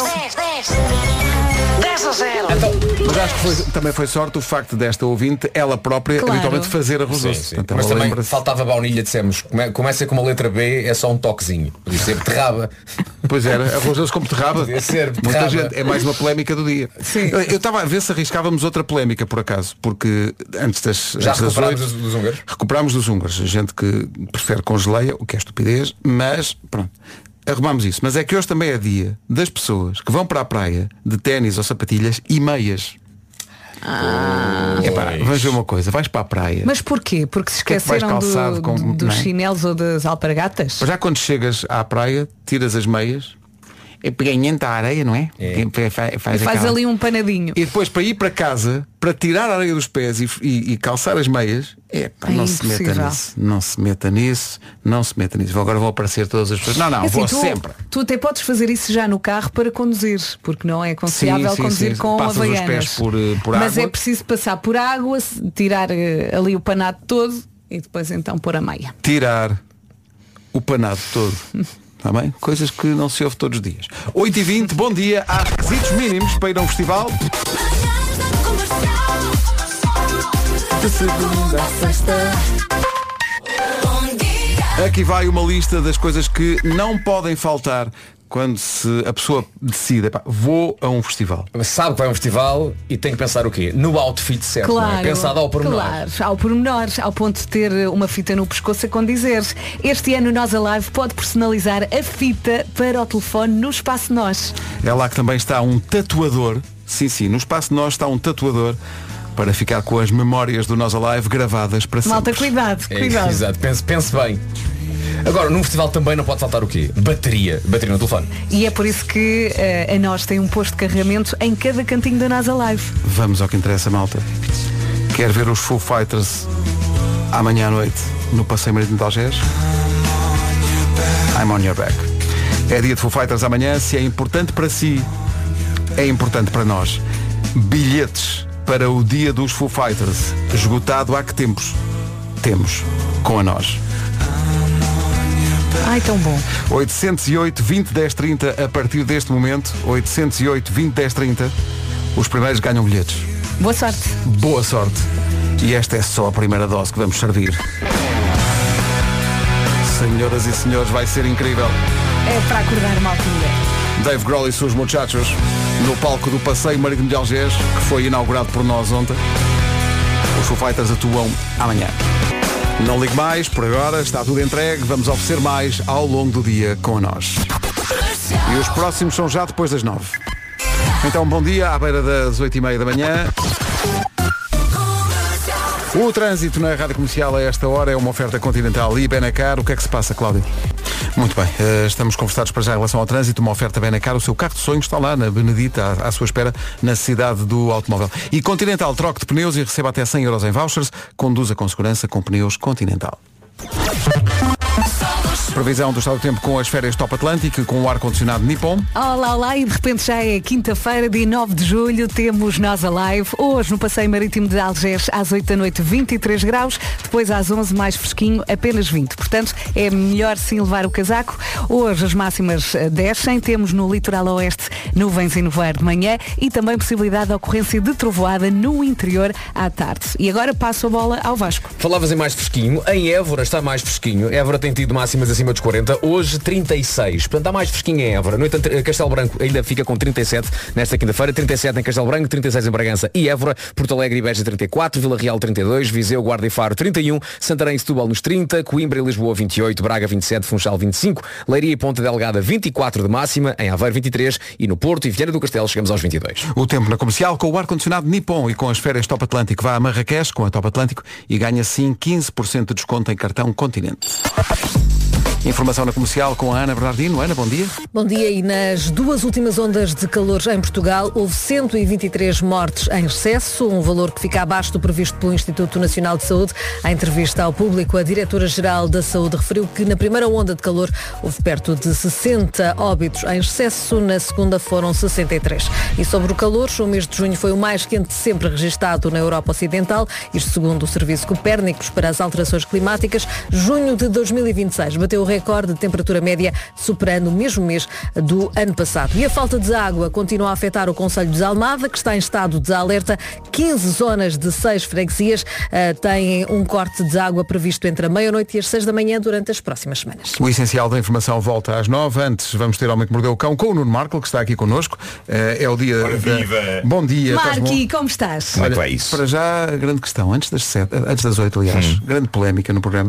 dez a zero. Mas acho que foi- também foi sorte o facto desta ouvinte, ela própria, Claro. habitualmente fazer arroz Sim, doce. sim. Portanto, Mas ela também lembra-se. faltava baunilha, dissemos. come- Começa com uma letra B, é só um toquezinho. Podia ser beterraba. Pois era, arroz doce com beterraba. Podia ser Muita beterraba. gente, é mais uma polémica do dia. Sim. Eu eu estava a ver se arriscávamos outra polémica, por acaso, porque antes das, Já antes das recuperámos oito, dos, dos húngaros? recuperámos dos húngaros. Gente que prefere congeleia, o que é estupidez, mas pronto. Arrumámos isso. Mas é que hoje também é dia das pessoas que vão para a praia de ténis ou sapatilhas e meias. Ah. Epá, vamos ver uma coisa, vais para a praia. Mas porquê? Porque se Que é que vais esqueceram do- calçado com- do- dos não é? chinelos ou das alpargatas? Já quando chegas à praia, tiras as meias, é peganhenta a areia, não é? É. Faz, faz, E faz aquela- ali um panadinho. E depois para ir para casa, para tirar a areia dos pés e, e- e calçar as meias, é, pá, É não se meta impossível. nisso. Não se meta nisso, não se meta nisso. Agora vão aparecer todas as pessoas. Não, não, É assim, vou tu, sempre. tu até podes fazer isso já no carro para conduzir, porque não é aconselhável Sim, sim, conduzir sim. com Passas os havaianas. pés por, eh, por Mas água. é preciso passar por água, se- tirar eh, ali o panado todo e depois então pôr a meia. Tirar o panado todo. Está bem? Coisas que não se ouve todos os dias. oito e vinte, bom dia. Há requisitos mínimos para ir a um festival. De segunda a sexta. Aqui vai uma lista das coisas que não podem faltar quando se, a pessoa decide, epá, vou a um festival. Sabe que vai a um festival e tem que pensar o quê? No outfit certo, não é? Claro, Pensado ao pormenor. claro, ao pormenor, ao ponto de ter uma fita no pescoço a condizer. Este ano o Nós Alive pode personalizar a fita para o telefone no Espaço Nós. É lá que também está um tatuador. Sim, sim, no Espaço Nós está um tatuador para ficar com as memórias do Nós Alive gravadas para sempre. Malta, cuidado, É, cuidado. exato, pense, pense bem. Agora, num festival também não pode faltar o quê? Bateria. Bateria no telefone. E é por isso que eh, a Nós tem um posto de carregamento em cada cantinho da Nós Alive. Vamos ao que interessa, malta. Quer ver os Foo Fighters amanhã à noite no Passeio Marítimo de Algés? I'm on your back. É dia de Foo Fighters amanhã. Se é importante para si, é importante para nós. Bilhetes para o dia dos Foo Fighters. Esgotado há que tempos? Temos. Com a Nós. Ai, tão bom. oitocentos e oito, vinte, dez, trinta a partir deste momento. oitocentos e oito, vinte, dez, trinta. Os primeiros ganham bilhetes. Boa sorte. Boa sorte. E esta é só a primeira dose que vamos servir. Senhoras e senhores, vai ser incrível. É para acordar uma altura. Dave Grohl e seus muchachos no palco do Passeio Marítimo de Algés, que foi inaugurado por nós ontem. Os Foo Fighters atuam amanhã. Não ligue mais, por agora está tudo entregue. Vamos oferecer mais ao longo do dia com nós. E os próximos são já depois das nove. Então, bom dia, à beira das oito e meia da manhã. O trânsito na Rádio Comercial a esta hora é uma oferta Continental e Benacar. O que é que se passa, Cláudio? Muito bem, estamos conversados para já em relação ao trânsito. Uma oferta Benacar, o seu carro de sonho está lá na Benedita, à, à sua espera, na cidade do automóvel. E Continental, troque de pneus e receba até cem euros em vouchers. Conduza com segurança com pneus Continental. Previsão do estado do tempo com as férias Top Atlântico, com o ar-condicionado Nippon. Olá, olá, e de repente já é quinta-feira, dia nove de julho, temos Nós Alive. Hoje no Passeio Marítimo de Algés, às oito da noite, vinte e três graus. Depois às onze, mais fresquinho, apenas vinte. Portanto, é melhor sim levar o casaco. Hoje as máximas descem. Temos no litoral oeste nuvens e nevoeiro de manhã e também possibilidade de ocorrência de trovoada no interior à tarde. E agora passo a bola ao Vasco. Falavas em mais fresquinho. Em Évora está mais fresquinho. Évora tem tido máximas acima dos quarenta, hoje trinta e seis, portanto está mais fresquinho em Évora. Noite Castelo Branco ainda fica com trinta e sete nesta quinta-feira, trinta e sete em Castelo Branco, trinta e seis em Bragança e Évora, Porto Alegre e Beja trinta e quatro, Vila Real trinta e dois, Viseu, Guarda e Faro trinta e um, Santarém e Setúbal nos trinta, Coimbra e Lisboa vinte e oito, Braga vinte e sete, Funchal vinte e cinco, Leiria e Ponta Delgada vinte e quatro de máxima, em Aveiro vinte e três e no Porto e Viana do Castelo chegamos aos vinte e dois. O tempo na Comercial com o ar-condicionado Nippon e com as férias Top Atlântico. Vá a Marrakech com a Top Atlântico e ganha sim quinze por cento de desconto em cartão Continente. Informação na Comercial com a Ana Bernardino. Ana, bom dia. Bom dia. E nas duas últimas ondas de calor em Portugal houve cento e vinte e três mortes em excesso, um valor que fica abaixo do previsto pelo Instituto Nacional de Saúde. Em entrevista ao público, a Diretora-Geral da Saúde referiu que na primeira onda de calor houve perto de sessenta óbitos em excesso, na segunda foram sessenta e três. E sobre o calor, o mês de junho foi o mais quente sempre registado na Europa Ocidental, isto segundo o Serviço Copérnicos para as Alterações Climáticas. Junho de dois mil e vinte e seis bateu o recorde de temperatura média, superando o mesmo mês do ano passado. E a falta de água continua a afetar o concelho de Almada, que está em estado de alerta. quinze zonas de seis freguesias uh, têm um corte de água previsto entre a meia-noite e as seis da manhã durante as próximas semanas. O essencial da informação volta às nove. Antes vamos ter Homem que Mordeu o Cão com o Nuno Marco, que está aqui connosco. Uh, é o dia... Ora, da... viva! Bom dia. Marqui, como estás? Como é que vai isso? Para já, grande questão. Antes das sete, antes das oito, aliás, hum. grande polémica no programa.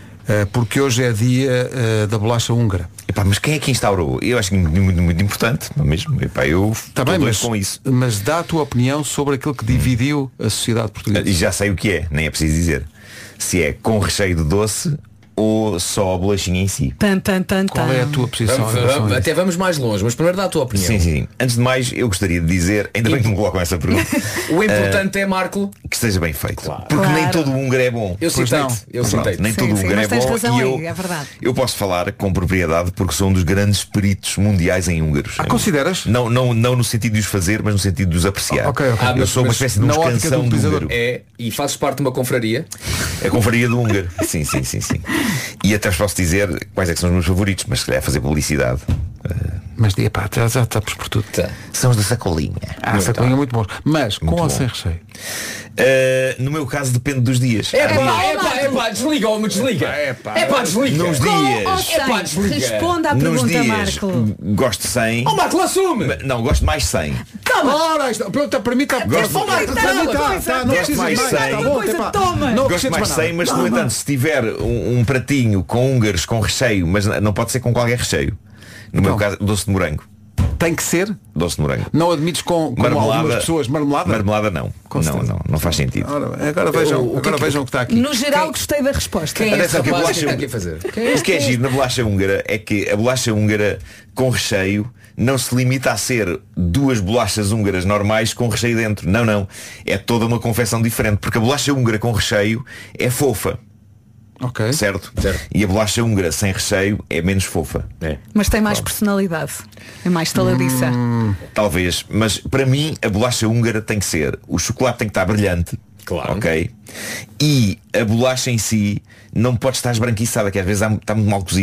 Porque hoje é dia uh, da bolacha húngara. Epá, mas quem é que instaurou? Eu acho muito, muito, muito importante mesmo. Epá, eu tá bem, mas, com isso. Mas dá a tua opinião sobre aquilo que dividiu hum. a sociedade portuguesa. E já sei o que é, nem é preciso dizer. Se é com recheio de doce ou só a bolachinha em si. Tan, tan, tan, tan. Qual é a tua posição? Vamos, vamos, até vamos mais longe, mas primeiro dá a tua opinião. Sim, sim, sim. Antes de mais, eu gostaria de dizer, ainda bem que me colocam essa pergunta. O importante uh, é, Marco, que esteja bem feito. Claro. Porque claro. nem todo o húngaro é bom. Eu citei-te. Eu citei-te. Nem sim, todo o sim, húngaro é bom. Razão e eu, aí, é verdade. eu posso falar com propriedade porque sou um dos grandes peritos mundiais em húngaros. Ah, consideras? Não, não, não no sentido de os fazer, mas no sentido de os apreciar. Ah, okay, okay. Ah, eu sou uma espécie de um canção do húngaro. É, e fazes parte de uma confraria? A confraria do húngaro. Sim, sim, sim, sim. E até posso dizer quais é que são os meus favoritos, mas se calhar fazer publicidade. Mas epá, já, já estamos por tudo. Tá. São os da sacolinha. Ah, a sacolinha é muito bons. Mas com muito ou bom. sem recheio? Uh, no meu caso depende dos dias. É pá, é pá, é pá, desliga ou me desliga. É pá, é pá, desliga. Nos dias. É pá, desliga. Responda à Nos pergunta, dias, Marco. gosto de cem. Oh, Marco, assume. Não, gosto mais cem. Toma. Ora, isto, pronto, para mim está Gosto para mim está, não precisa mais mais cem. Tá bom, coisa, epá, toma. não Gosto mais cem, mas no entanto, se tiver um, um pratinho com húngaros com recheio, mas não pode ser com qualquer recheio. No meu caso, doce de morango. Tem que ser? Doce de morango. Não admites com, com algumas pessoas marmelada? Marmelada não. Com não, não, não faz sentido. Ora, agora vejam, o, o agora que, vejam o que está aqui. No geral quem, gostei da resposta. Quem é esse que a rapaz bolacha, que está aqui a fazer? O que é giro na bolacha húngara é que a bolacha húngara com recheio não se limita a ser duas bolachas húngaras normais com recheio dentro. Não, não. É toda uma confecção diferente. Porque a bolacha húngara com recheio é fofa. Ok. Certo? certo? E a bolacha húngara sem recheio é menos fofa. É. Mas tem mais personalidade. É mais taladiça. Hum, talvez. Mas para mim a bolacha húngara tem que ser. O chocolate tem que estar brilhante. Claro. Ok. E a bolacha em si não pode estar esbranquiçada, que às vezes está muito mal cozido.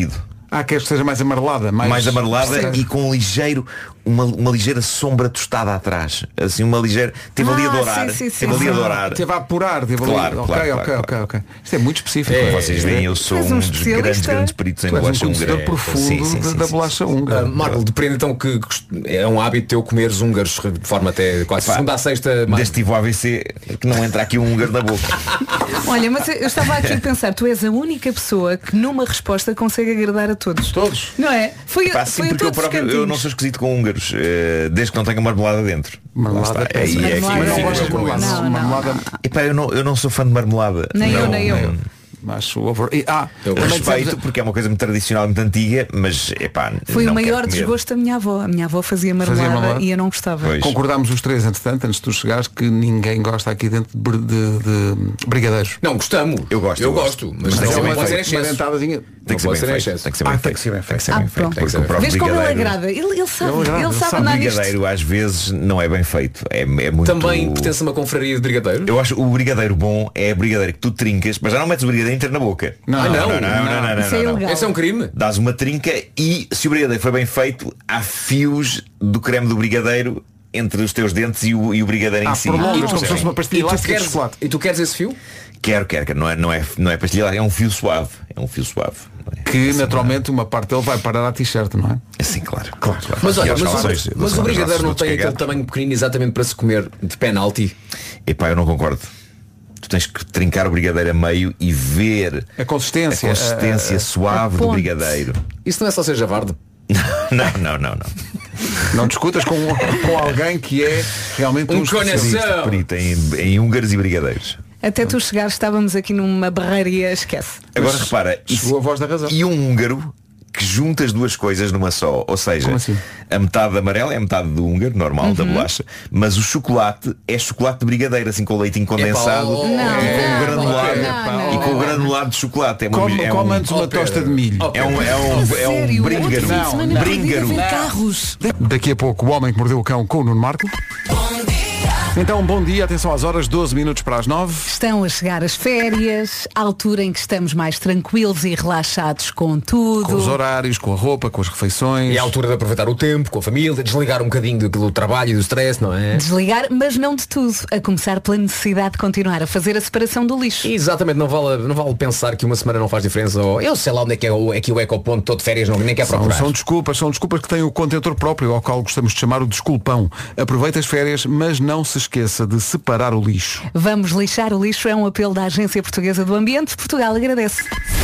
Ah, queres que seja mais amarelada? Mais, mais amarelada Percebe? e com um ligeiro, uma, uma ligeira sombra tostada atrás. Assim, uma ligeira. Teve Ah, ali a dourar. sim, sim, sim, teve ali a sim. dourar. Teve a apurar, teve ali. Claro, ok, claro, ok, claro, ok, ok. Isto é muito específico. Como vocês veem, eu sou És um um dos especialista. grandes, grandes peritos em Tu és um bolacha conhecedor húngara. profundo Sim, sim, da, sim, da sim. bolacha húngara. Uh, Marco, depende então que é um hábito teu comeres húngaros de forma até quase Epá, segunda à sexta. Desde tive o A V C que não entra aqui um húngaro na boca. Olha, mas eu estava aqui a pensar, tu és a única pessoa que numa resposta consegue agradar a todos. Todos. Não é? Foi, Pá, foi sim, a porque eu todos os próprio eu cantinhos. não sou esquisito com húngaros, eh, desde que não tenha marmelada dentro. Marmelada Lá está. é Aí é que Marmelada Mas não é- gostas de marmelada? Não, não. Marmelada, Epá, eu não, eu não sou fã de marmelada. Nem eu, Não, nem eu. não. acho over... e, Ah, Eu também respeito dissemos- porque é uma coisa muito tradicional, muito antiga, mas epá, Foi não o maior quero comer. desgosto da minha avó. A minha avó fazia marmelada, marmelada? e eu não gostava. Pois. Concordámos os três, entretanto, antes de tu chegares, que ninguém gosta aqui dentro de, br- de, de brigadeiros. Não, gostamos. Eu gosto, Eu eu gosto. gosto. Mas, Mas não é uma- pode ser uma excesso. dentadazinha. Tem que ser Não bem pode ser feito. excesso. Tem que ser Ah, bem tem que ser bem feito. Tem que ser Ah, bem feito. pronto. Porque o próprio Vês como ele brigadeiro- agrada? Ele, ele sabe, Ele agrada, ele ele sabe sabe. O andar nisto. brigadeiro às vezes não é bem feito. É, é muito. Também pertence a uma confraria de brigadeiro. Eu acho o brigadeiro bom é a brigadeiro que tu trincas, mas já não metes o brigadeiro inteiro na boca. Não, Ah, não, não, não, não, não, não, Isso é não, não. ilegal. Esse é um crime. Dás uma trinca e se o brigadeiro for bem feito, há fios do creme do brigadeiro entre os teus dentes e o, e o brigadeiro Ah, em si. prolongas E como se tu- fosse uma pastilha E tu, elástica de queres, chocolate. e tu queres esse fio? Quero, quero, quero. Não é, não é, não é pastilha, é um fio suave. É um fio suave. Não é? Que Assim, naturalmente uma parte dele vai parar à t-shirt, não é? Assim, claro. claro, claro. Mas E olha, aos mas, calções, o, eu mas dou o aos brigadeiro não nossos tem aquele cagados. tamanho pequenino exatamente para se comer de penalti. Epá, eu não concordo. Tu tens que trincar o brigadeiro a meio e ver A consistência. a consistência a- a- suave a do ponte. brigadeiro. Isso não é só ser javarde. Não, não, não, não. Não discutas com, com alguém que é realmente um, Um especialista. conhecedor. Perito em, em húngaros e brigadeiros. Até tu chegares, estávamos aqui numa barraria, esquece. Agora Mas repara, chegou a voz da razão. e um húngaro que junta as duas coisas numa só. Ou seja, Como assim? a metade amarela é a metade do húngaro, normal, da bolacha, mas o chocolate é chocolate de brigadeiro, assim com o leitinho condensado oh, e não, com o granulado. não, não, E com o granulado de chocolate. É, uma, Come, é, come um, antes uma Oh, tosta Pedro. de milho. Oh, é um é um é um Sério? bríngaro. Outro fim de semana Não, proibido bríngaro. ver carros. Daqui a pouco o Homem que Mordeu o Cão com o Nuno Marco. Então, bom dia, atenção às horas, doze minutos para as nove. Estão a chegar as férias, a altura em que estamos mais tranquilos e relaxados com tudo. Com os horários, com a roupa, com as refeições. E é a altura de aproveitar o tempo com a família, de desligar um bocadinho do, do trabalho e do stress, não é? Desligar, mas não de tudo. A começar pela necessidade de continuar a fazer a separação do lixo. Exatamente, não vale, não vale pensar que uma semana não faz diferença ou eu sei lá onde é que é o, é que o ecoponto todo de férias, não, nem quer São, procurar. são desculpas, são desculpas que têm o contentor próprio, ao qual gostamos de chamar o desculpão. Aproveita as férias, mas não se esqueça de separar o lixo. Vamos lixar o lixo é um apelo da Agência Portuguesa do Ambiente. Portugal agradece.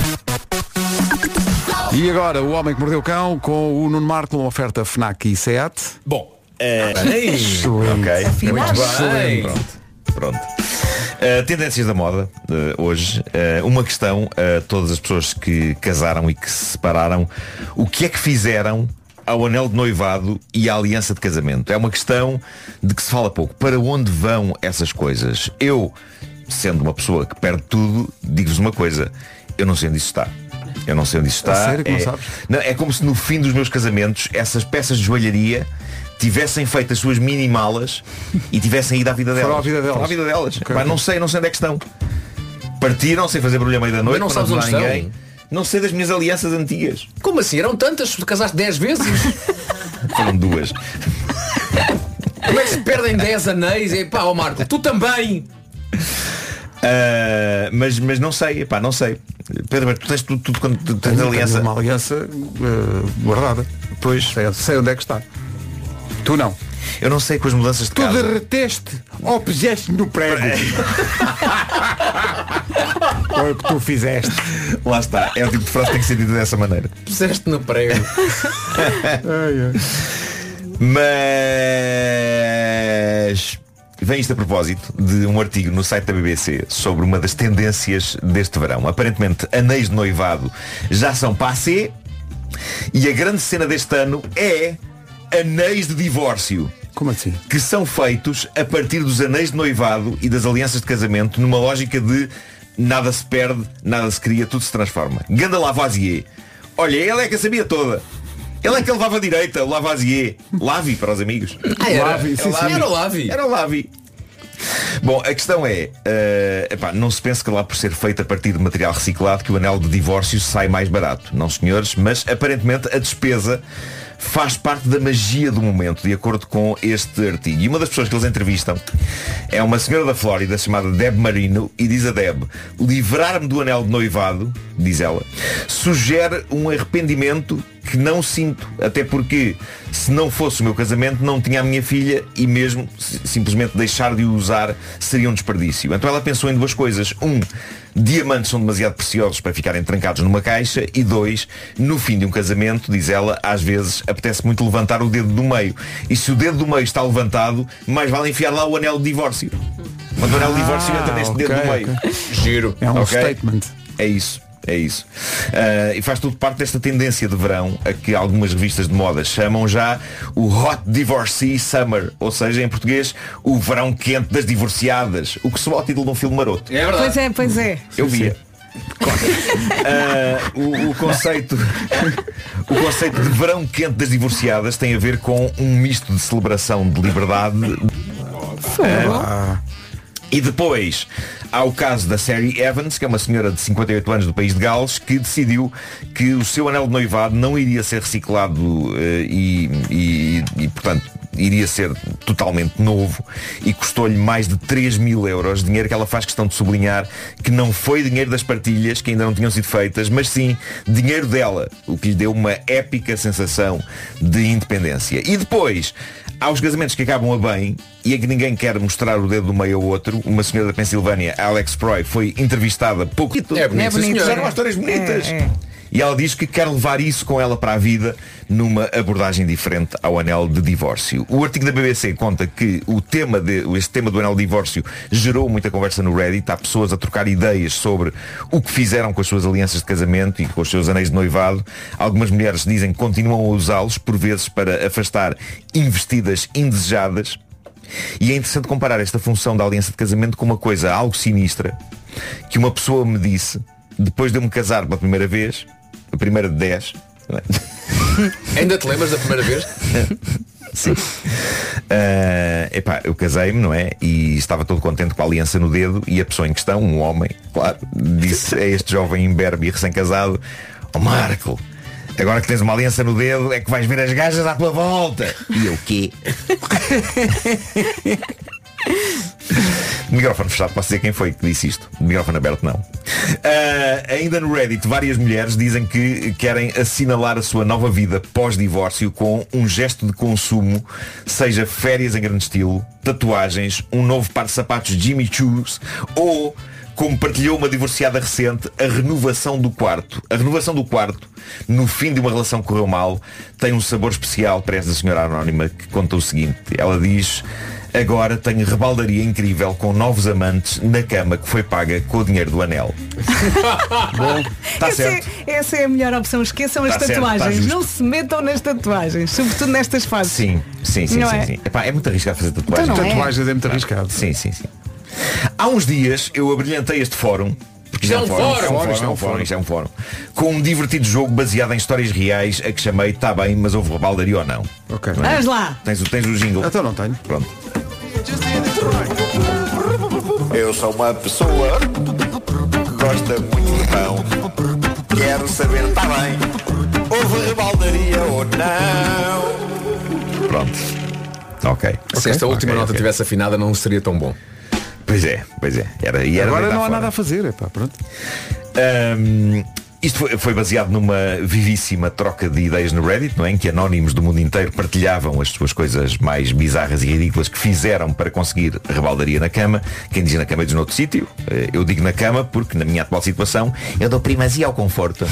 E agora, o Homem que Mordeu o Cão com o Nuno Marco, uma oferta FNAC e SEAT. Bom, eh, Excelente. ok. Afinal. Muito bem. Pronto. Pronto. Uh, tendências da moda uh, hoje. Uh, uma questão a todas as pessoas que casaram e que se separaram. O que é que fizeram ao anel de noivado e à aliança de casamento? É uma questão de que se fala pouco. Para onde vão essas coisas? Eu, sendo uma pessoa que perde tudo, digo-vos uma coisa. Eu não sei onde isso está. Eu não sei onde isso está. A sério que não é, sabes? não, é como se no fim dos meus casamentos essas peças de joalharia tivessem feito as suas mini malas e tivessem ido à vida delas. Foram à vida delas. Foram à vida delas. Ok. Pá, não sei, não sei onde é que estão. Partiram sem fazer barulho à meia da noite. Mas não para sabes onde avisar estão? ninguém. Não sei das minhas alianças antigas. Como assim? Eram tantas? Tu casaste dez vezes? Foram duas. Como é que se perdem dez anéis? E pá, ó Marco, tu também! Uh, mas, mas não sei, epá, não sei. Pedro, mas tu tens tudo, tudo quando tu tens Tenho aliança. uma aliança uh, guardada. Pois. Sei, sei onde é que está. Tu não. Eu não sei com as mudanças de Tu casa. derreteste ou puseste no prego. Foi o que tu fizeste. Lá está. É o tipo de frase que tem que ser dita dessa maneira. Puseste no prego. Mas vem isto a propósito de um artigo no site da B B C sobre uma das tendências deste verão. Aparentemente, anéis de noivado já são passé e a grande cena deste ano é anéis de divórcio. Como assim? Que são feitos a partir dos anéis de noivado e das alianças de casamento numa lógica de nada se perde, nada se cria, tudo se transforma. Ganda Lavoisier. Olha, ele é que a sabia toda. Ele é que levava a direita, o Lavoisier. Lavi para os amigos. Ah, era, Lavi, sim, era, sim. era o Lavi. Era o Lavi. Bom, a questão é, uh, epá, não se pense que lá por ser feito a partir de material reciclado que o anel de divórcio sai mais barato. Não, senhores, mas aparentemente a despesa faz parte da magia do momento, de acordo com este artigo. E uma das pessoas que eles entrevistam é uma senhora da Flórida chamada Deb Marino, e diz a Deb: livrar-me do anel de noivado, diz ela, sugere um arrependimento que não sinto, até porque se não fosse o meu casamento não tinha a minha filha e mesmo simplesmente deixar de o usar seria um desperdício. Então ela pensou em duas coisas. Um, diamantes são demasiado preciosos para ficarem trancados numa caixa. E dois, no fim de um casamento, diz ela, às vezes apetece muito levantar o dedo do meio. E se o dedo do meio está levantado, mais vale enfiar lá o anel de divórcio. Quando o anel de divórcio entra neste okay, dedo do meio. Okay. Giro. É um okay? statement. É isso. É isso. Uh, e faz tudo parte desta tendência de verão a que algumas revistas de moda chamam já o Hot Divorcee Summer, ou seja, em português, o verão quente das divorciadas, o que soa ao título de um filme maroto. É verdade. Pois é, pois é. Eu via. Uh, o, o conceito o conceito de verão quente das divorciadas tem a ver com um misto de celebração de liberdade. Uh, E depois há o caso da Sari Evans, que é uma senhora de cinquenta e oito anos do país de Gales, que decidiu que o seu anel de noivado não iria ser reciclado uh, e, e, e, portanto, iria ser totalmente novo, e custou-lhe mais de três mil euros, dinheiro que ela faz questão de sublinhar que não foi dinheiro das partilhas, que ainda não tinham sido feitas, mas sim dinheiro dela, o que lhe deu uma épica sensação de independência. E depois há os casamentos que acabam a bem e a que ninguém quer mostrar o dedo do meio ao outro. Uma senhora da Pensilvânia, Alex Proy, foi entrevistada pouco. É bonito, é bonito. Eram histórias bonitas. É, é. E ela diz que quer levar isso com ela para a vida numa abordagem diferente ao anel de divórcio. O artigo da B B C conta que o tema de, este tema do anel de divórcio gerou muita conversa no Reddit. Há pessoas a trocar ideias sobre o que fizeram com as suas alianças de casamento e com os seus anéis de noivado. Algumas mulheres dizem que continuam a usá-los, por vezes para afastar investidas indesejadas. E é interessante comparar esta função da aliança de casamento com uma coisa algo sinistra que uma pessoa me disse depois de eu me casar pela primeira vez, a primeira de dez. Ainda te lembras da primeira vez? Sim. Uh, epá, eu casei-me, não é? E estava todo contente com a aliança no dedo. E a pessoa em questão, um homem, claro, disse a este jovem imberbe e recém-casado: ó Marco, agora que tens uma aliança no dedo é que vais ver as gajas à tua volta. E eu, quê? Microfone fechado, posso dizer quem foi que disse isto. Microfone aberto, não. Uh, ainda no Reddit, várias mulheres dizem que querem assinalar a sua nova vida pós-divórcio com um gesto de consumo, seja férias em grande estilo, tatuagens, um novo par de sapatos Jimmy Choos ou, como partilhou uma divorciada recente, a renovação do quarto. A renovação do quarto, no fim de uma relação que correu mal, tem um sabor especial para esta senhora anónima, que conta o seguinte. Ela diz: agora tenho rebaldaria incrível com novos amantes na cama que foi paga com o dinheiro do anel. Bom, está certo. É, essa é a melhor opção. Esqueçam as tá tatuagens. Certo, tá, não se metam nas tatuagens, sobretudo nestas fases. Sim, sim, sim, não sim, é? sim. Epá, é muito arriscado fazer tatuagens. Então tatuagens é. é muito arriscado. Sim, sim, sim. Há uns dias eu abrilhantei este fórum. Porque isto é um fórum, fórum, fórum, isto é um fórum, isto é um fórum, com um divertido jogo baseado em histórias reais a que chamei Tá Bem, mas houve rebaldaria ou não. Ok. Vamos é? lá. Tens, tens o jingle. Então não tenho. Pronto. Eu sou uma pessoa que gosta muito de pão. Quero saber, tá bem, houve rebaldaria ou não? Pronto. Ok. Se okay. esta última okay, nota okay. tivesse afinada, não seria tão bom. Pois é, pois é. Era, e era Agora não há fora. nada a fazer, epá, pronto. Um, isto foi, foi baseado numa vivíssima troca de ideias no Reddit, não é? Em que anónimos do mundo inteiro partilhavam as suas coisas mais bizarras e ridículas que fizeram para conseguir rebaldaria na cama. Quem diz na cama diz noutro sítio. Eu digo na cama porque na minha atual situação eu dou primazia ao conforto.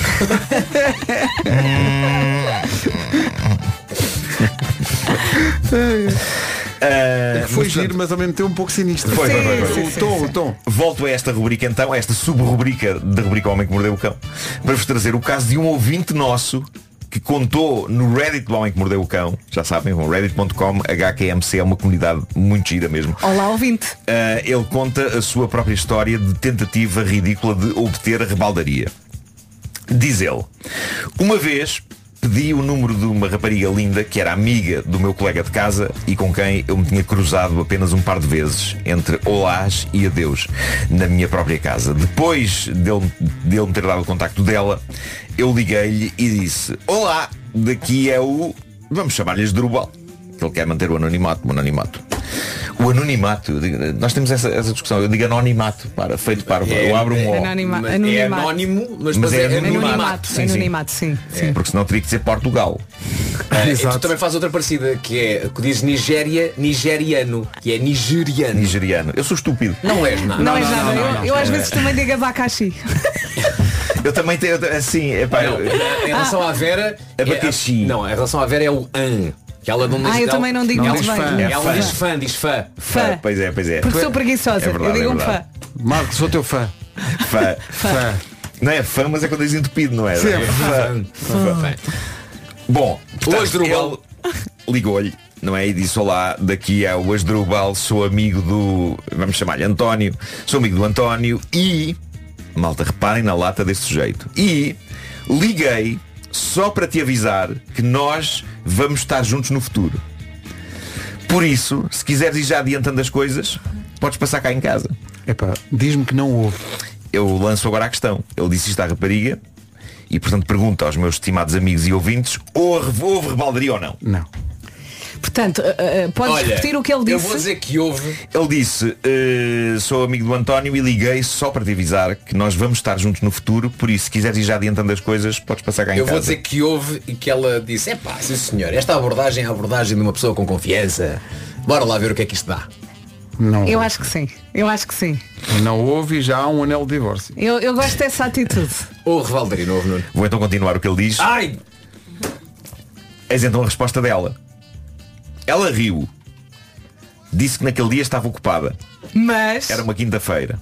Uh, foi mas, giro, mas ao mesmo tempo um pouco sinistro. Foi, sim, foi, foi, foi. O tom, o tom. Volto a esta rubrica então, a esta sub-rubrica da rubrica Homem que Mordeu o Cão, para vos trazer o caso de um ouvinte nosso que contou no Reddit do Homem que Mordeu o Cão. Já sabem, reddit ponto com, H Q M C, é uma comunidade muito gira mesmo. Olá, ouvinte. Uh, ele conta a sua própria história de tentativa ridícula de obter a rebaldaria. Diz ele: uma vez pedi o número de uma rapariga linda que era amiga do meu colega de casa e com quem eu me tinha cruzado apenas um par de vezes entre olás e adeus na minha própria casa. Depois dele, dele me ter dado o contacto dela, eu liguei-lhe e disse: olá, daqui é o... vamos chamar-lhe Asdrúbal, que ele quer manter o anonimato, o anonimato. O anonimato, nós temos essa, essa discussão. Eu digo anonimato, para, feito para, é, eu abro um O. Anonima, é anónimo, mas, mas é, é anonimato. anonimato. Sim, anonimato, sim. sim, sim. Porque senão teria que ser Portugal. É, e tu também faz outra parecida, que é, que diz Nigéria, nigeriano, que é nigeriano. Nigeriano. Eu sou estúpido. Não és nada. Não, não és nada. Não, não, eu não, eu não, às não, vezes não. também digo abacaxi. Eu também tenho, assim, epá, não, em relação à Vera, abacaxi. É, não, em relação à Vera é o an. Que ela não diz, ah, eu ela, também não digo muito bem. Fã. É ela fã. diz fã, diz fã. Fã. Pois é, pois é. Porque sou preguiçosa. É verdade, eu digo é um fã. Marcos, sou teu fã. Fã. Fã. Não é fã, mas é quando diz entupido, não é? Sim, é fã. fã. fã. Bom, o Asdrúbal ligou-lhe, não é? E disse: olá, daqui é o Asdrúbal, sou amigo do, vamos chamar-lhe António, sou amigo do António e, malta, reparem na lata desse sujeito, e liguei só para te avisar que nós vamos estar juntos no futuro. Por isso, se quiseres ir já adiantando as coisas, podes passar cá em casa. Epá, diz-me que não houve. Eu lanço agora a questão. Ele disse isto à rapariga e, portanto, pergunto aos meus estimados amigos e ouvintes: houve, houve rebaldaria ou não? Não. Portanto, uh, uh, podes Olha, repetir o que ele disse? Eu vou dizer que houve. Ele disse: uh, sou amigo do António e liguei só para te avisar que nós vamos estar juntos no futuro. Por isso, se quiseres ir já adiantando as coisas, podes passar cá em eu casa. Eu vou dizer que houve e que ela disse: é pá, sim senhor, esta abordagem é a abordagem de uma pessoa com confiança. Bora lá ver o que é que isto dá. Não. Eu acho que sim. Eu acho que sim. Não houve e já há um anel de divórcio. Eu, eu gosto dessa atitude. Ou revaldaria, não houve, Nuno. Vou então continuar o que ele diz. Ai! Eis então a resposta dela. Ela riu. Disse que naquele dia estava ocupada. Mas... Era uma quinta-feira.